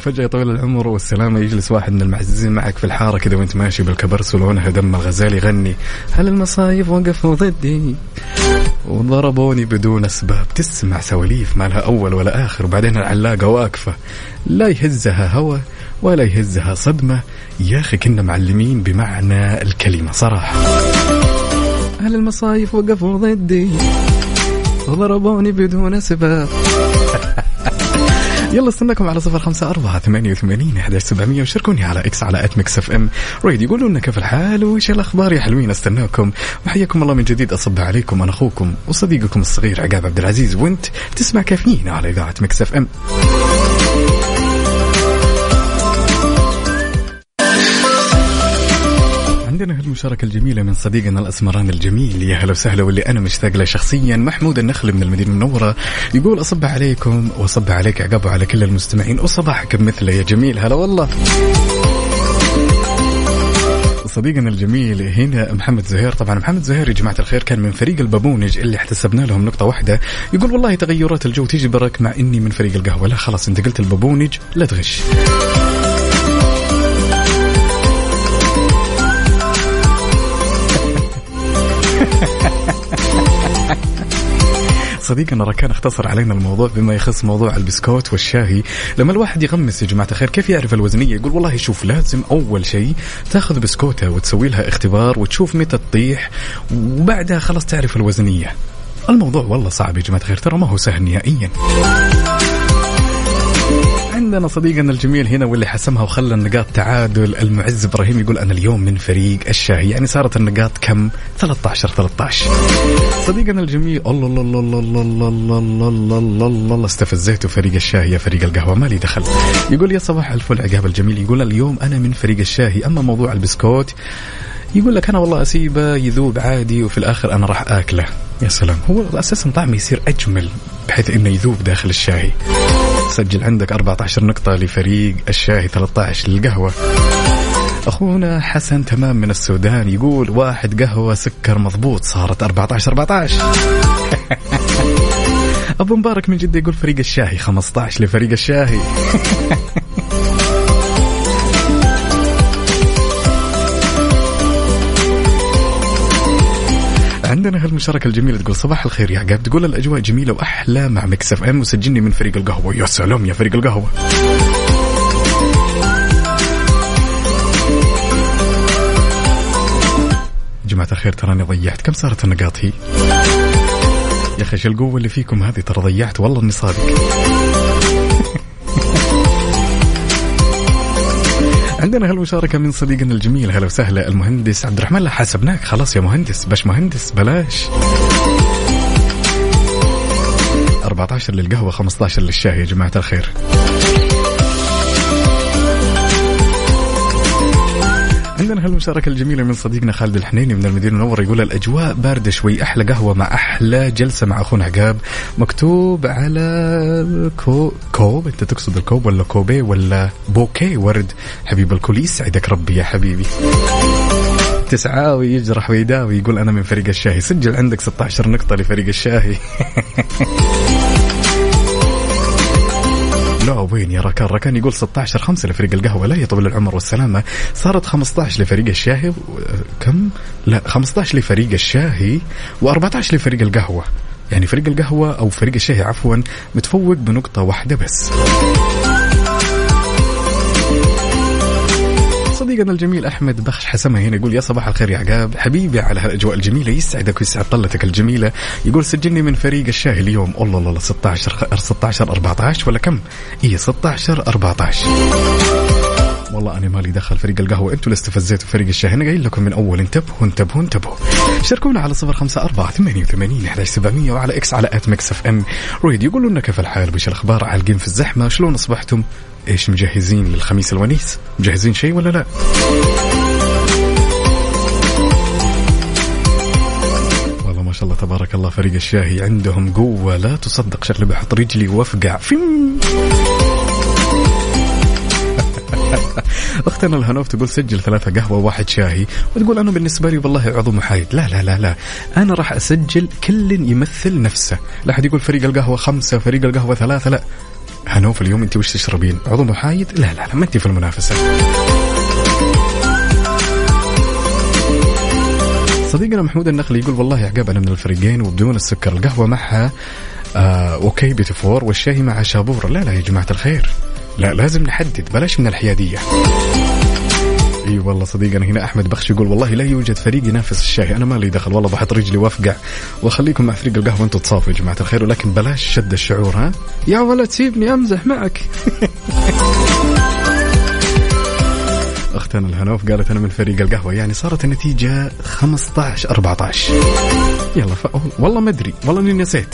فجأة يطول العمر والسلامة يجلس واحد من المعززين معك في الحارة كذا وانت ماشي بالكبرس ولونها دم الغزال يغني هل المصايف وقفوا ضدي وضربوني بدون أسباب. تسمع سواليف ما لها أول ولا آخر وبعدين العلاقة واقفة لا يهزها هوى ولا يهزها صدمة. يا أخي كنا معلمين بمعنى الكلمة صراحة. هل المصايف وقفوا ضدي وضربوني بدون أسباب. يلا استناكم على صفر خمسة أربعة ثمانية وثمانين أحد عشر سبعمية وشاركوني على إكس على آت ميكس اف ام ريد. يقولوا لنا كيف الحال وإيش الأخبار يا حلوين. استناكم وحياكم الله من جديد. أصبح عليكم أنا أخوكم وصديقكم الصغير عقاب عبد العزيز وانت تسمع كافيين على إذاعة ميكس اف ام. عندنا هالمشاركة الجميلة من صديقنا الأسمران الجميل يا هلا وسهلا واللي أنا مشتاق له شخصيا محمود النخل من المدينة المنورة. يقول أصبح عليكم وأصبح عليك عقاب وعلى كل المستمعين وصباحكم مثله يا جميل. هلا والله. صديقنا الجميل هنا محمد زهير. طبعا محمد زهير يا جماعة الخير كان من فريق البابونج اللي احتسبنا لهم نقطة واحدة. يقول والله تغيرات الجو تيجي برك مع إني من فريق القهوة. لا خلاص انت قلت البابونج لا تغش. صديقنا ركان اختصر علينا الموضوع بما يخص موضوع البسكوت والشاهي. لما الواحد يغمس يا جماعة الخير كيف يعرف الوزنية؟ يقول والله شوف لازم أول شيء تاخذ بسكوتة وتسوي لها اختبار وتشوف متى تطيح وبعدها خلاص تعرف الوزنية. الموضوع والله صعب يا جماعة الخير ترى ما هو سهل نهائيا. عندنا صديقنا الجميل هنا واللي حسمها وخلى النقاط تعادل المعز إبراهيم. يقول أنا اليوم من فريق الشاهي. يعني صارت النقاط كم؟ ثلاثة عشر ثلاثة عشر. صديقنا الجميل الله الله الله الله الله الله الله الله الله الله الله استفزيته فريق الشاهي يا فريق القهوة ما لي دخل. يقول يا صباح الفل عقاب الجميل. يقول اليوم أنا من فريق الشاهي. أما موضوع البسكوت يقول لك أنا والله أسيبه يذوب عادي وفي الآخر أنا راح أكله. يا سلام هو أساسا طعمه يصير أجمل بحيث إنه يذوب داخل الشاهي. سجل عندك أربعة عشر نقطة لفريق الشاهي ثلاثة عشر للقهوة. أخونا حسن تمام من السودان يقول واحد قهوة سكر مضبوط صارت أربعة عشر أربعة عشر. أبو مبارك من جدة يقول فريق الشاهي خمسة عشر لفريق الشاهي. عندنا هالمشاركة الجميلة تقول صباح الخير يا عقاب. تقول الأجواء جميلة وأحلى مع ميكس اف ام وسجلني من فريق القهوة. يا سلام يا فريق القهوة. جماعة الخير تراني ضيعت. كم صارت النقاط هي يا أخي؟ شو القوة اللي فيكم هذه؟ ترى ضيعت والله إني صادق. عندنا هالمشاركة من صديقنا الجميل هلا وسهلا المهندس عبد الرحمن. لا حاسبناك خلاص يا مهندس باش مهندس بلاش. أربعة عشر للقهوة خمسة عشر للشاي يا جماعة الخير. عندنا هالمشاركة الجميلة من صديقنا خالد الحنيني من المدينة المنورة. يقول الأجواء باردة شوي أحلى قهوة مع أحلى جلسة مع أخونا عقاب. مكتوب على كو... كوب. أنت تقصد الكوب ولا كوبي ولا بوكي ورد؟ حبيب الكل يسعدك ربي يا حبيبي. تسعاوي يجرح ويداوي يقول أنا من فريق الشاهي. سجل عندك ستة عشر نقطة لفريق الشاهي. لا وين يا ركان؟ ركان يقول ستة عشر خمسة لفريق القهوة. لا يطول العمر والسلامة. صارت خمسة عشر لفريق الشاهي. كم؟ لا خمسة عشر لفريق الشاهي وأربعة عشر لفريق القهوة. يعني فريق القهوة أو فريق الشاهي عفوا متفوق بنقطة واحدة بس. صديقنا الجميل أحمد بخش حسمة هنا يقول يا صباح الخير يا عقاب حبيبي على هالأجواء الجميلة. يسعدك ويسعد طلتك الجميلة. يقول سجلني من فريق الشاهي اليوم. الله الله ستة عشر ستة عشر أربعة عشر ولا كم؟ إيه ستة عشر أربعة عشر. والله أنا مالي دخل فريق القهوة. أنتوا اللي استفزيتوا فريق الشاهي. أنا قايل لكم من أول انتبهوا انتبهوا انتبهوا. شاركونا على صفر خمسة أربعة ثمانية وثمانين أحد عشر سبعمية وعلى إكس على آت ميكس اف ام رويد. يقولوا لنا كيف الحال بش الأخبار عالقين في الزحمة شلون أصبحتم؟ إيش مجهزين للخميس الونيس؟ مجهزين شيء ولا لا؟ والله ما شاء الله تبارك الله فريق الشاهي عندهم قوة لا تصدق. شكلي بحط رجلي وافقع فين. أختنا الهنوف تقول سجل ثلاثة قهوة واحد شاهي وتقول أنا بالنسبة لي والله عضو محايد. لا لا لا لا أنا راح أسجل كل يمثل نفسه. لا حد يقول فريق القهوة خمسة فريق القهوة ثلاثة. لا هنوف اليوم أنت وش تشربين؟ عضو محايد؟ لا لا لا ما أنت في المنافسة. صديقنا محمود النخلي يقول والله يا عقاب أنا من الفريقين وبدون السكر، القهوة معها آه أوكي بيتفور والشاي مع شابور. لا لا يا جماعة الخير، لا لازم نحدد، بلاش من الحيادية. اي أيوة والله صديقنا هنا احمد بخش يقول والله لا يوجد فريق ينافس الشاي، انا ما لي دخل والله، بحط رجلي وافقع واخليكم مع فريق القهوه انتم تصافوا يا جماعه الخير، ولكن بلاش شد الشعور. ها يا ولد سيبني امزح معك. اختنا الهنوف قالت انا من فريق القهوه، يعني صارت النتيجه خمسة عشر أربعة عشر. يلا ف... والله ما ادري، والله اني نسيت.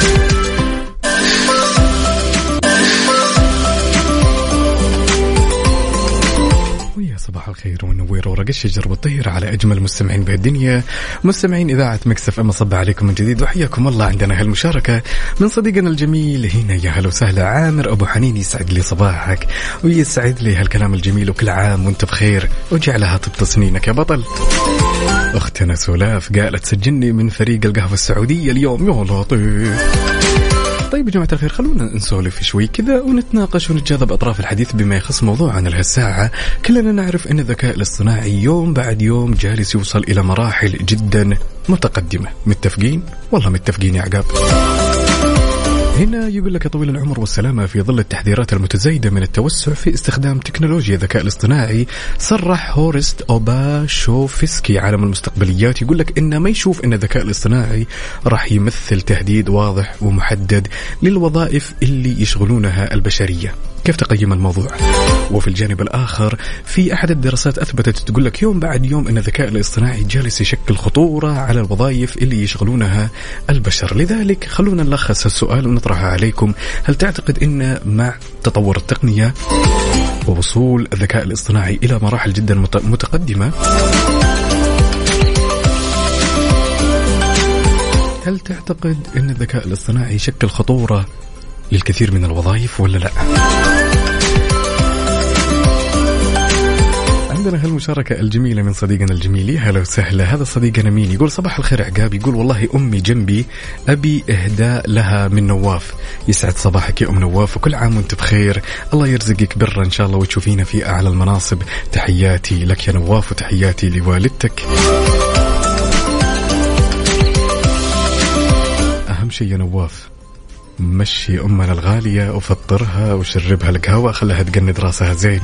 صباح الخير والنوير ورق الشجر والطير على أجمل مستمعين بهالدنيا، مستمعين إذاعة ميكس اف ام. أصب عليكم من جديد وحياكم الله. عندنا هالمشاركة من صديقنا الجميل هنا، يا هلا وسهلا عامر أبو حنين، يسعد لي صباحك ويسعد لي هالكلام الجميل، وكل عام وانت بخير وجعلها طبط سنينك يا بطل. أختنا سولاف قالت سجلني من فريق القهوة السعودية اليوم. يا لطيف. طيب يا جماعة الخير خلونا نسولف شوي كذا ونتناقش ونتجاذب أطراف الحديث بما يخص موضوعنا لهالساعة. كلنا نعرف أن الذكاء الاصطناعي يوم بعد يوم جالس يوصل إلى مراحل جدا متقدمة. متفقين؟ والله متفقين يا عقاب. هنا يقول لك طويل العمر والسلامة في ظل التحذيرات المتزايدة من التوسع في استخدام تكنولوجيا الذكاء الاصطناعي، صرح هورست أوباشوفسكي عالم المستقبليات يقول لك إنه ما يشوف إن الذكاء الاصطناعي راح يمثل تهديد واضح ومحدد للوظائف اللي يشغلونها البشرية. كيف تقيم الموضوع؟ وفي الجانب الآخر في أحد الدراسات أثبتت تقول لك يوم بعد يوم أن الذكاء الاصطناعي جالس يشكل خطورة على الوظائف اللي يشغلونها البشر. لذلك خلونا نلخص السؤال ونطرحه عليكم. هل تعتقد أن مع تطور التقنية ووصول الذكاء الاصطناعي إلى مراحل جدا متقدمة، هل تعتقد أن الذكاء الاصطناعي يشكل خطورة للكثير من الوظائف ولا لا؟ عندنا هالمشاركة الجميلة من صديقنا الجميل. هلا وسهلا. هذا صديقنا مين يقول صباح الخير عقاب، يقول والله أمي جنبي أبي إهداء لها من نواف. يسعد صباحك يا أم نواف وكل عام وانت بخير، الله يرزقك برا إن شاء الله وتشوفينا في أعلى المناصب. تحياتي لك يا نواف وتحياتي لوالدتك. أهم شيء يا نواف مشي أمنا الغالية وفطرها وشربها القهوة، خلها تقند راسها زين.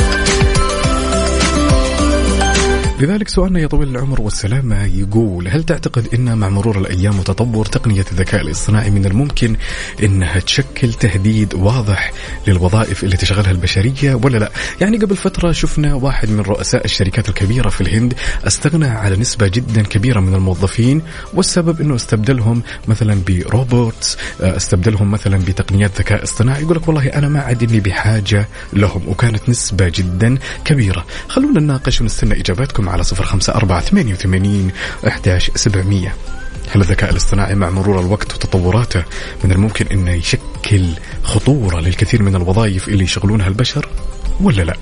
لذلك سؤالنا يا طويل العمر والسلامة يقول هل تعتقد أن مع مرور الأيام وتطور تقنية الذكاء الاصطناعي من الممكن أنها تشكل تهديد واضح للوظائف اللي تشغلها البشرية ولا لا؟ يعني قبل فترة شفنا واحد من رؤساء الشركات الكبيرة في الهند استغنى على نسبة جدا كبيرة من الموظفين، والسبب أنه استبدلهم مثلا بروبوتس، استبدلهم مثلا بتقنيات ذكاء اصطناعي. يقول لك والله أنا ما عاد إني بحاجة لهم، وكانت نسبة جدا كبيرة. خلونا نناقش ونستنى إجاباتكم على صفر خمسة أربعة ثمانية وثمانين أحد عشر سبعمية. هل الذكاء الاصطناعي مع مرور الوقت وتطوراته من الممكن أنه يشكل خطورة للكثير من الوظائف اللي يشغلونها البشر ولا لا؟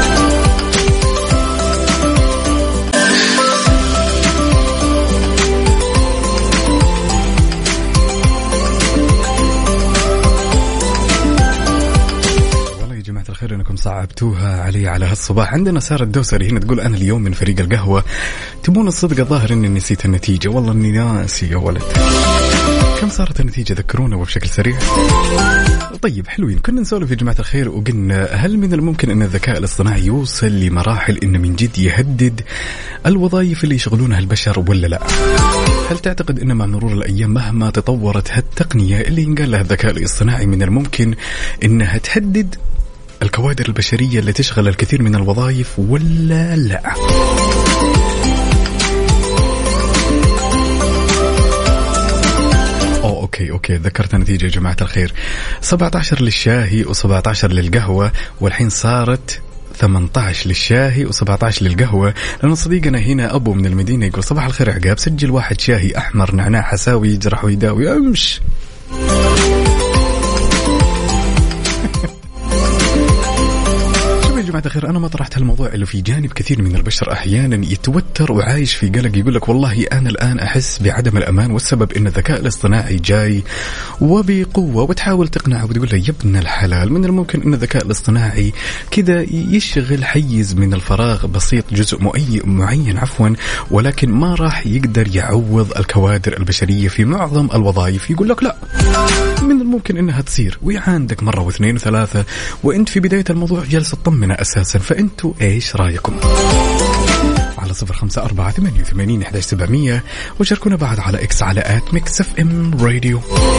الخير انكم صعبتوها علي على هالصباح. عندنا سارة الدوسري هنا تقول انا اليوم من فريق القهوة. تبون الصدق الظاهر اني نسيت النتيجة، والله اني ناسي يا ولد. كم صارت النتيجة ذكرونا وبشكل سريع. طيب حلوين. كنا نسولف يا جماعة الخير وقلنا هل من الممكن ان الذكاء الاصطناعي يوصل لمراحل انه من جد يهدد الوظائف اللي يشغلونها البشر ولا لا؟ هل تعتقد ان مع مرور الايام مهما تطورت هالتقنية اللي ينقال لها الذكاء الاصطناعي من الممكن انها تهدد الكوادر البشرية اللي تشغل الكثير من الوظائف ولا لا؟ أوه أوكي أوكي ذكرت النتيجة يا جماعة الخير. سبعة عشر للشاهي وسبعة عشر للقهوة، والحين صارت ثمانية عشر للشاهي وسبعة عشر للقهوة. لأن صديقنا هنا أبو من المدينة يقول صباح الخير عقاب، سجل واحد شاهي أحمر نعناع حساوي يجرح ويداوي. أمش جماعة الخير أنا ما طرحت هالموضوع إلا في جانب كثير من البشر أحيانا يتوتر وعايش في قلق، يقول لك والله أنا الآن أحس بعدم الأمان والسبب إن الذكاء الاصطناعي جاي وبقوة، وتحاول تقنعه وتقول له يا ابن الحلال من الممكن إن الذكاء الاصطناعي كذا يشغل حيز من الفراغ بسيط، جزء معين عفوا، ولكن ما راح يقدر يعوض الكوادر البشرية في معظم الوظائف. يقول لك لا، من الممكن إنها تصير ويعاندك مرة واثنين وثلاثة وأنت في بداية الموضوع جالس تطمنه أساسا. فأنتوا إيش رأيكم؟ على صفر خمسة أربعة ثمانية وثمانين إحدى عشر سبعمية وشاركونا بعد على إكس على آت ميكس اف ام راديو.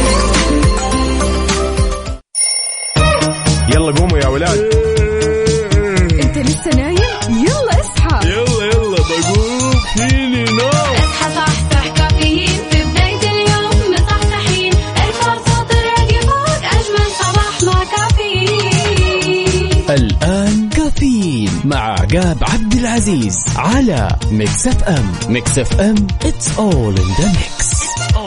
يلا قوموا يا ولاد. انت لسه نايم؟ يلا اصحى. يلا يلا بقوم فيني نوم. اصحى صحصح كافيين في بداية اليوم مصحصحين، ارفع صوت الراديو فوق أجمل صباح مع كافيين. الآن كافيين مع عقاب عبد العزيز على ميكس اف ام. ميكس اف ام it's all in the mix.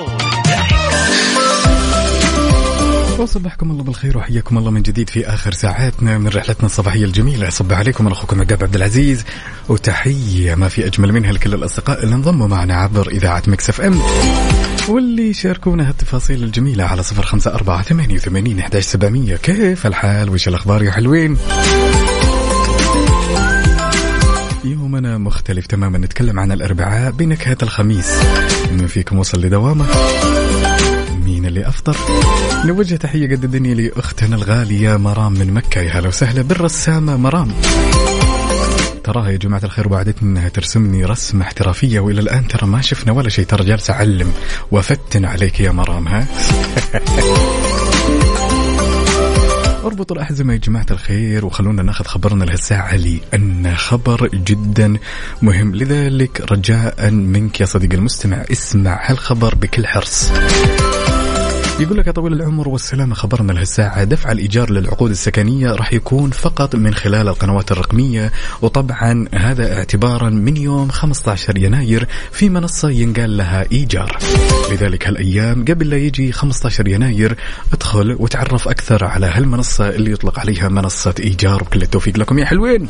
وصبحكم الله بالخير وحياكم الله من جديد في آخر ساعاتنا من رحلتنا الصباحية الجميلة. صبح عليكم، أنا أخوكم عقاب عبد العزيز، وتحية ما في أجمل منها لكل الأصدقاء اللي انضموا معنا عبر إذاعة ميكس اف ام واللي شاركونا هالتفاصيل الجميلة على صفر خمسة أربعة ثمانية وثمانين إحدى عشر سبعمية. كيف الحال وش الأخبار يا حلوين؟ يومنا مختلف تماما، نتكلم عن الأربعاء بنكهة الخميس. من فيكم وصل لدوامه؟ مين اللي أفطر؟ نوجه تحية قد الدنيا لأختنا الغالية مرام من مكة. يا هلا وسهلا بالرسامة مرام، تراها يا جماعة الخير وعدتني أنها ترسمني رسمة احترافية، وإلى الآن ترى ما شفنا ولا شيء، ترى جالسة أعلم وفتن عليك يا مرام. ها اربطوا الأحزمة يا جماعة الخير وخلونا ناخذ خبرنا لهالساعة لي أن خبر جدا مهم، لذلك رجاء منك يا صديق المستمع اسمع هالخبر بكل حرص. يقول لك يا طويل العمر والسلامة، خبرنا لهالساعة دفع الإيجار للعقود السكنية راح يكون فقط من خلال القنوات الرقمية، وطبعا هذا اعتبارا من يوم خمسة عشر يناير في منصة ينقال لها إيجار. لذلك هالأيام قبل لا يجي خمسة عشر يناير ادخل وتعرف أكثر على هالمنصة اللي يطلق عليها منصة إيجار، وكل التوفيق لكم يا حلوين.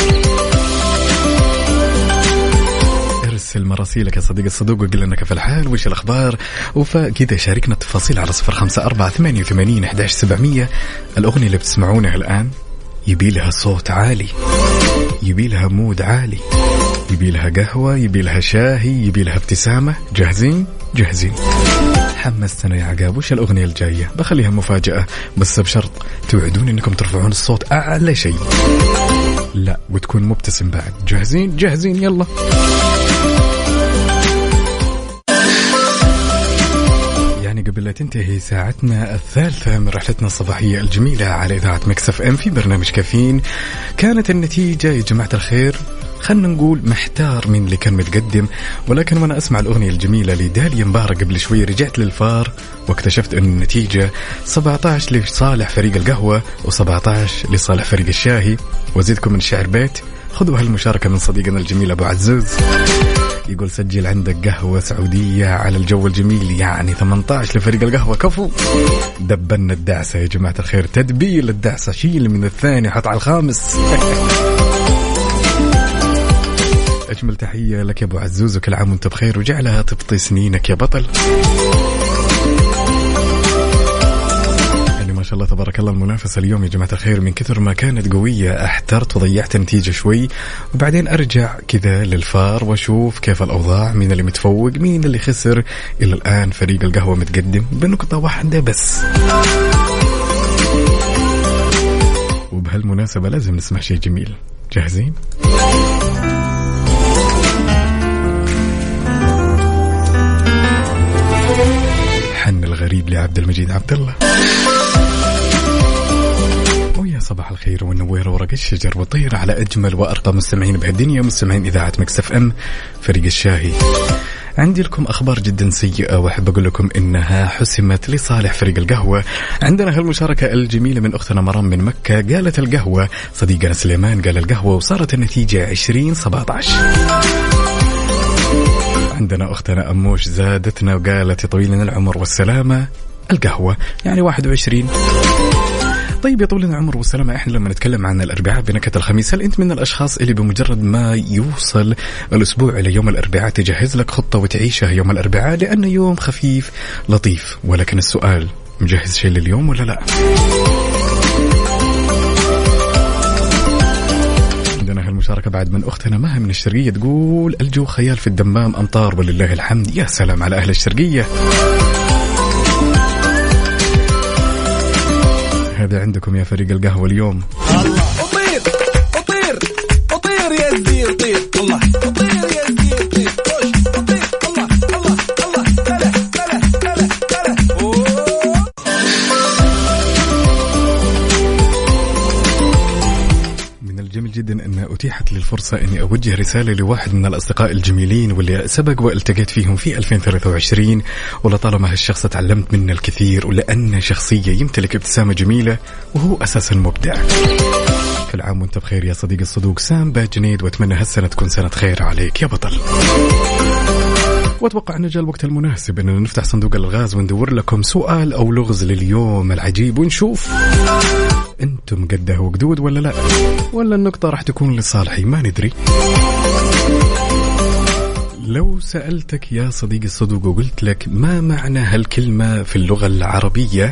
ارسل مراسيلك يا صديق الصدوق وقل لنا كيف الحال وش الأخبار، وفكذا شاركنا التفاصيل على صفر خمسة أربعة ثمانية وثمانين إحدى عشر سبعمية. الأغنية اللي بتسمعونها الآن يبي لها صوت عالي، يبي لها مود عالي، يبي لها قهوة، يبي لها شاهي، يبي لها ابتسامة. جاهزين؟ جاهزين. حمستنا يا عقاب، وش الأغنية الجاية؟ بخليها مفاجأة بس بشرط توعدون إنكم ترفعون الصوت أعلى شيء، لا وتكون مبتسم بعد. جاهزين؟ جاهزين. يلا يعني قبل لا تنتهي ساعتنا الثالثة من رحلتنا الصباحية الجميلة على إذاعة ميكس اف ام في برنامج كافيين، كانت النتيجة يا جماعة الخير خلنا نقول محتار من اللي كان متقدم، ولكن وانا اسمع الأغنية الجميلة لداليا مبارك قبل شوي رجعت للفار واكتشفت ان النتيجة سبعة عشر لصالح فريق القهوة و17 لصالح فريق الشاهي. وزيدكم من شعر بيت، خذوا هالمشاركة من صديقنا الجميل أبو عزوز، يقول سجل عندك قهوة سعودية على الجو الجميل، يعني ثمانية عشر لفريق القهوة. كفو، دبنا الدعسة يا جماعة الخير، تدبيل الدعسة، شيل من الثاني حط على الخامس. أجمل تحية لك يا أبو عزوز وكل عام وانت بخير وجعلها تبطي سنينك يا بطل. يعني ما شاء الله تبارك الله المنافسة اليوم يا جماعة الخير من كثر ما كانت قوية احترت وضيعت نتيجة شوي، وبعدين أرجع كذا للفار وأشوف كيف الأوضاع، مين اللي متفوق مين اللي خسر. إلى الآن فريق القهوة متقدم بنقطة واحدة بس. وبهالمناسبة لازم نسمع شيء جميل. جاهزين؟ حن الغريب لعبد المجيد عبد الله. ويا صباح الخير والنوير ورق الشجر وطير على أجمل وأرقى مستمعين بهالدنيا، مستمعين إذاعة ميكس اف ام فريق الشاهي. عندي لكم أخبار جدا سيئة وأحب أقول لكم إنها حسمت لصالح فريق القهوة. عندنا هالمشاركة الجميلة من أختنا مرام من مكة، قالت القهوة، صديقنا سليمان قال القهوة وصارت النتيجة عشرين سبعة عشر. عندنا أختنا أموش زادتنا وقالت طويل العمر والسلامة القهوة، يعني واحد وعشرين. طيب يا طول العمر والسلامة، احنا لما نتكلم عن الأربعاء بنكهة الخميس، هل أنت من الأشخاص اللي بمجرد ما يوصل الأسبوع إلى يوم الأربعاء تجهز لك خطة وتعيشها يوم الأربعاء لأنه يوم خفيف لطيف؟ ولكن السؤال، مجهز شيء لليوم ولا لا؟ عندنا هالمشاركة بعد من أختنا مها من الشرقية، تقول الجو خيال في الدمام، أمطار ولله الحمد. يا سلام على أهل الشرقية. هذا عندكم يا فريق القهوة اليوم. الله أطير أطير أطير يا زدير طير، الله أطير يا زدير طير، أطير الله الله الله تلا تلا تلا تلا. من الجميل جدا أن أتيحت لي الفرصة أني أوجه رسالة لواحد من الأصدقاء الجميلين واللي سبق والتقيت فيهم في ألفين وثلاثة وعشرين، ولطالما هالشخص تعلمت منه الكثير، ولأنه شخصية يمتلك ابتسامة جميلة وهو أساسا مبدع. كل عام وانت بخير يا صديق الصدوق سام باجنيد، واتمنى هالسنة تكون سنة خير عليك يا بطل. واتوقع أن جاء الوقت المناسب أننا نفتح صندوق الغاز وندور لكم سؤال أو لغز لليوم العجيب، ونشوف أنتم قده وقدود ولا لا، ولا النقطة راح تكون لصالحي، ما ندري. لو سألتك يا صديقي الصدوق وقلت لك ما معنى هالكلمة في اللغة العربية،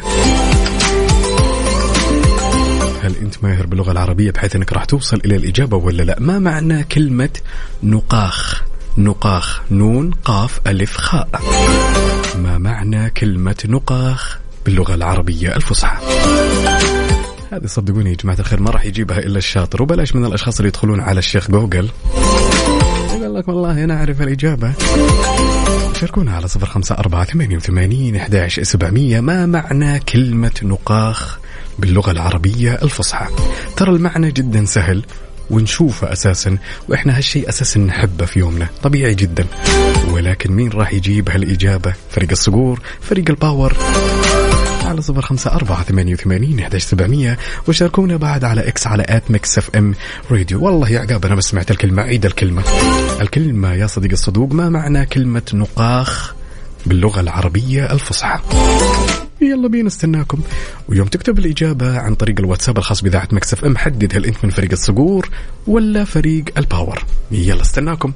هل أنت ماهر باللغة العربية بحيث أنك راح توصل إلى الإجابة ولا لا؟ ما معنى كلمة نقاخ؟ نقاخ، نون قاف ألف خاء. ما معنى كلمة نقاخ باللغة العربية الفصحى؟ هذه صدقوني يا جماعة الخير ما راح يجيبها إلا الشاطر، وبلاش من الأشخاص اللي يدخلون على الشيخ جوجل يقول لك والله أنا أعرف الإجابة. شاركونا على صفر خمسة أربعة ثمانية وثمانين أحد عشر سبعمية. ما معنى كلمة نقاخ باللغة العربية الفصحى؟ ترى المعنى جدا سهل ونشوفه أساسا، وإحنا هالشيء أساسا نحبه في يومنا، طبيعي جدا. ولكن مين راح يجيب هالإجابة؟ فريق الصقور، فريق الباور، على صفر خمسة أربعة ثمانية وثمانين أحد عشر سبعمية. وشاركونا بعد على إكس على آت ميكس اف ام راديو. والله يا عقاب أنا بس سمعت الكلمة، عيد الكلمة. الكلمة يا صديق الصدوق، ما معنى كلمة نقاخ باللغة العربية الفصحى؟ يلا بينا استناكم، ويوم تكتب الإجابة عن طريق الواتساب الخاص بإذاعة ميكس اف ام حدد هل أنت من فريق الصقور ولا فريق الباور. يلا استناكم.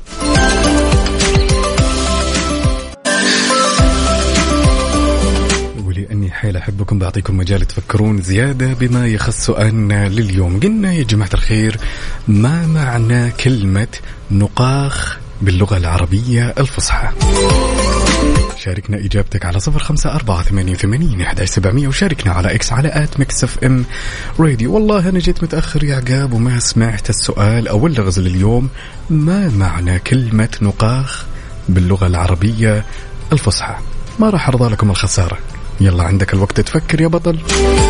ولأني حيل أحبكم بعطيكم مجال تفكرون زيادة بما يخص سؤالنا لليوم. قلنا يا جماعة الخير ما معنى كلمة نقاخ باللغة العربية الفصحى؟ شاركنا إجابتك على صفر خمسة أربعة ثمانية وثمانين أحد عشر سبعمية، وشاركنا على إكس على آت ميكس اف ام راديو. والله أنا جيت متأخر يا عقاب وما سمعت السؤال أو اللغز لليوم. ما معنى كلمة نقاخ باللغة العربية الفصحى؟ ما راح أرضى لكم الخسارة. يلا عندك الوقت تفكر يا بطل.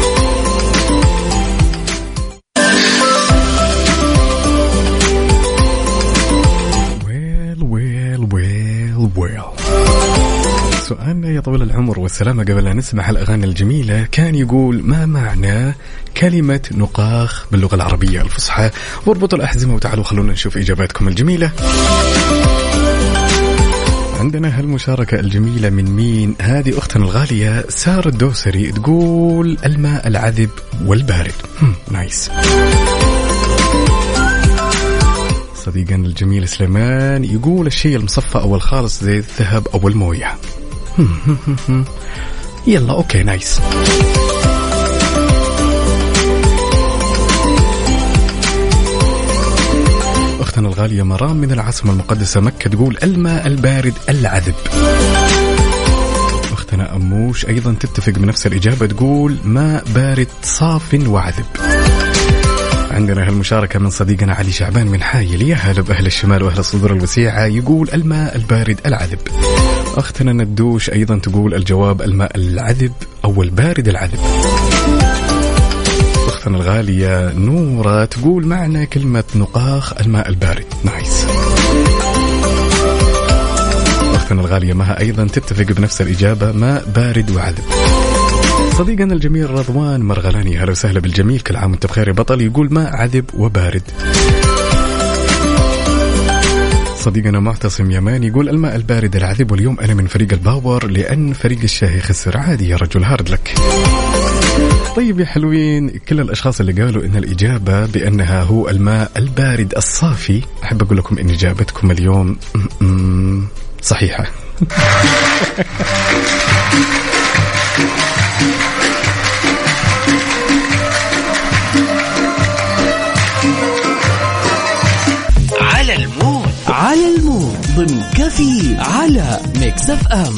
ويل ويل ويل ويل. سؤالنا يا طويل العمر والسلامة قبل أن نسمع الأغاني الجميلة كان يقول ما معنى كلمة نقاخ باللغة العربية الفصحى؟ واربطوا الأحزمة وتعالوا خلونا نشوف إجاباتكم الجميلة. عندنا هالمشاركة الجميلة من مين؟ هذه أختنا الغالية سارة الدوسري، تقول الماء العذب والبارد. هم نايس. صديقنا الجميل سليمان يقول الشيء المصفى أو الخالص زي الذهب أو الموية. يلا أوكي نايس. أختنا الغالية مرام من العاصمة المقدسة مكة تقول الماء البارد العذب. أختنا أموش أيضا تتفق بنفس الإجابة، تقول ماء بارد صاف وعذب. عندنا هالمشاركة من صديقنا علي شعبان من حايل، يا هلا بأهل الشمال وأهل الصدور الوسيعة، يقول الماء البارد العذب. أختنا ندوش أيضا تقول الجواب الماء العذب أو البارد العذب. أختنا الغالية نورة تقول معنى كلمة نقاخ الماء البارد. نايس. أختنا الغالية مها أيضا تتفق بنفس الإجابة ماء بارد وعذب. صديقنا الجميل رضوان مرغلاني، هلا وسهلا بالجميل، كل عام وانت بخير يا بطل، يقول ماء عذب وبارد. صديقنا معتصم يمان يقول الماء البارد العذب، واليوم أنا من فريق الباور لأن فريق الشاهي خسر. عادي يا رجل، هارد لك. طيب يا حلوين، كل الأشخاص اللي قالوا إن الإجابة بأنها هو الماء البارد الصافي، أحب أقول لكم إن إجابتكم اليوم صحيحة. على المود على المود ضمن كفي على ميكس اف ام.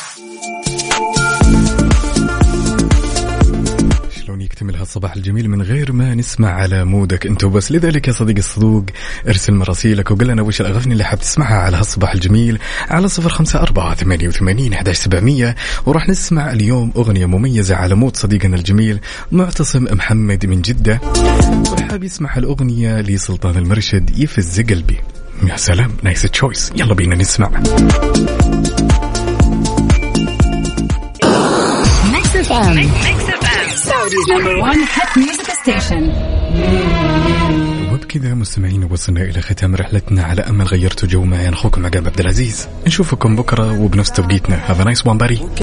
يكتمل هالصباح الجميل من غير ما نسمع على مودك انت وبس. لذلك يا صديقي الصدوق ارسل مراسيلك وقل لنا وش الأغاني اللي حاب تسمعها على هالصباح الجميل على صفر خمسة أربعة ثمانية وثمانين أحد عشر سبعمية. وراح نسمع اليوم أغنية مميزة على مود صديقنا الجميل معتصم محمد من جدة، وحاب يسمع الأغنية لسلطان المرشد يفز قلبي. يا سلام، نايس تشويس، يلا بينا نسمع. ميكس اف ام Saudi's number one hit music station. وبكذا مستمعين وصلنا إلى ختام رحلتنا على أمل غيرتوا جو معي. أنا أخوكم عقاب عبد العزيز، نشوفكم بكرة وبنفس توقيتنا. Have a nice one buddy.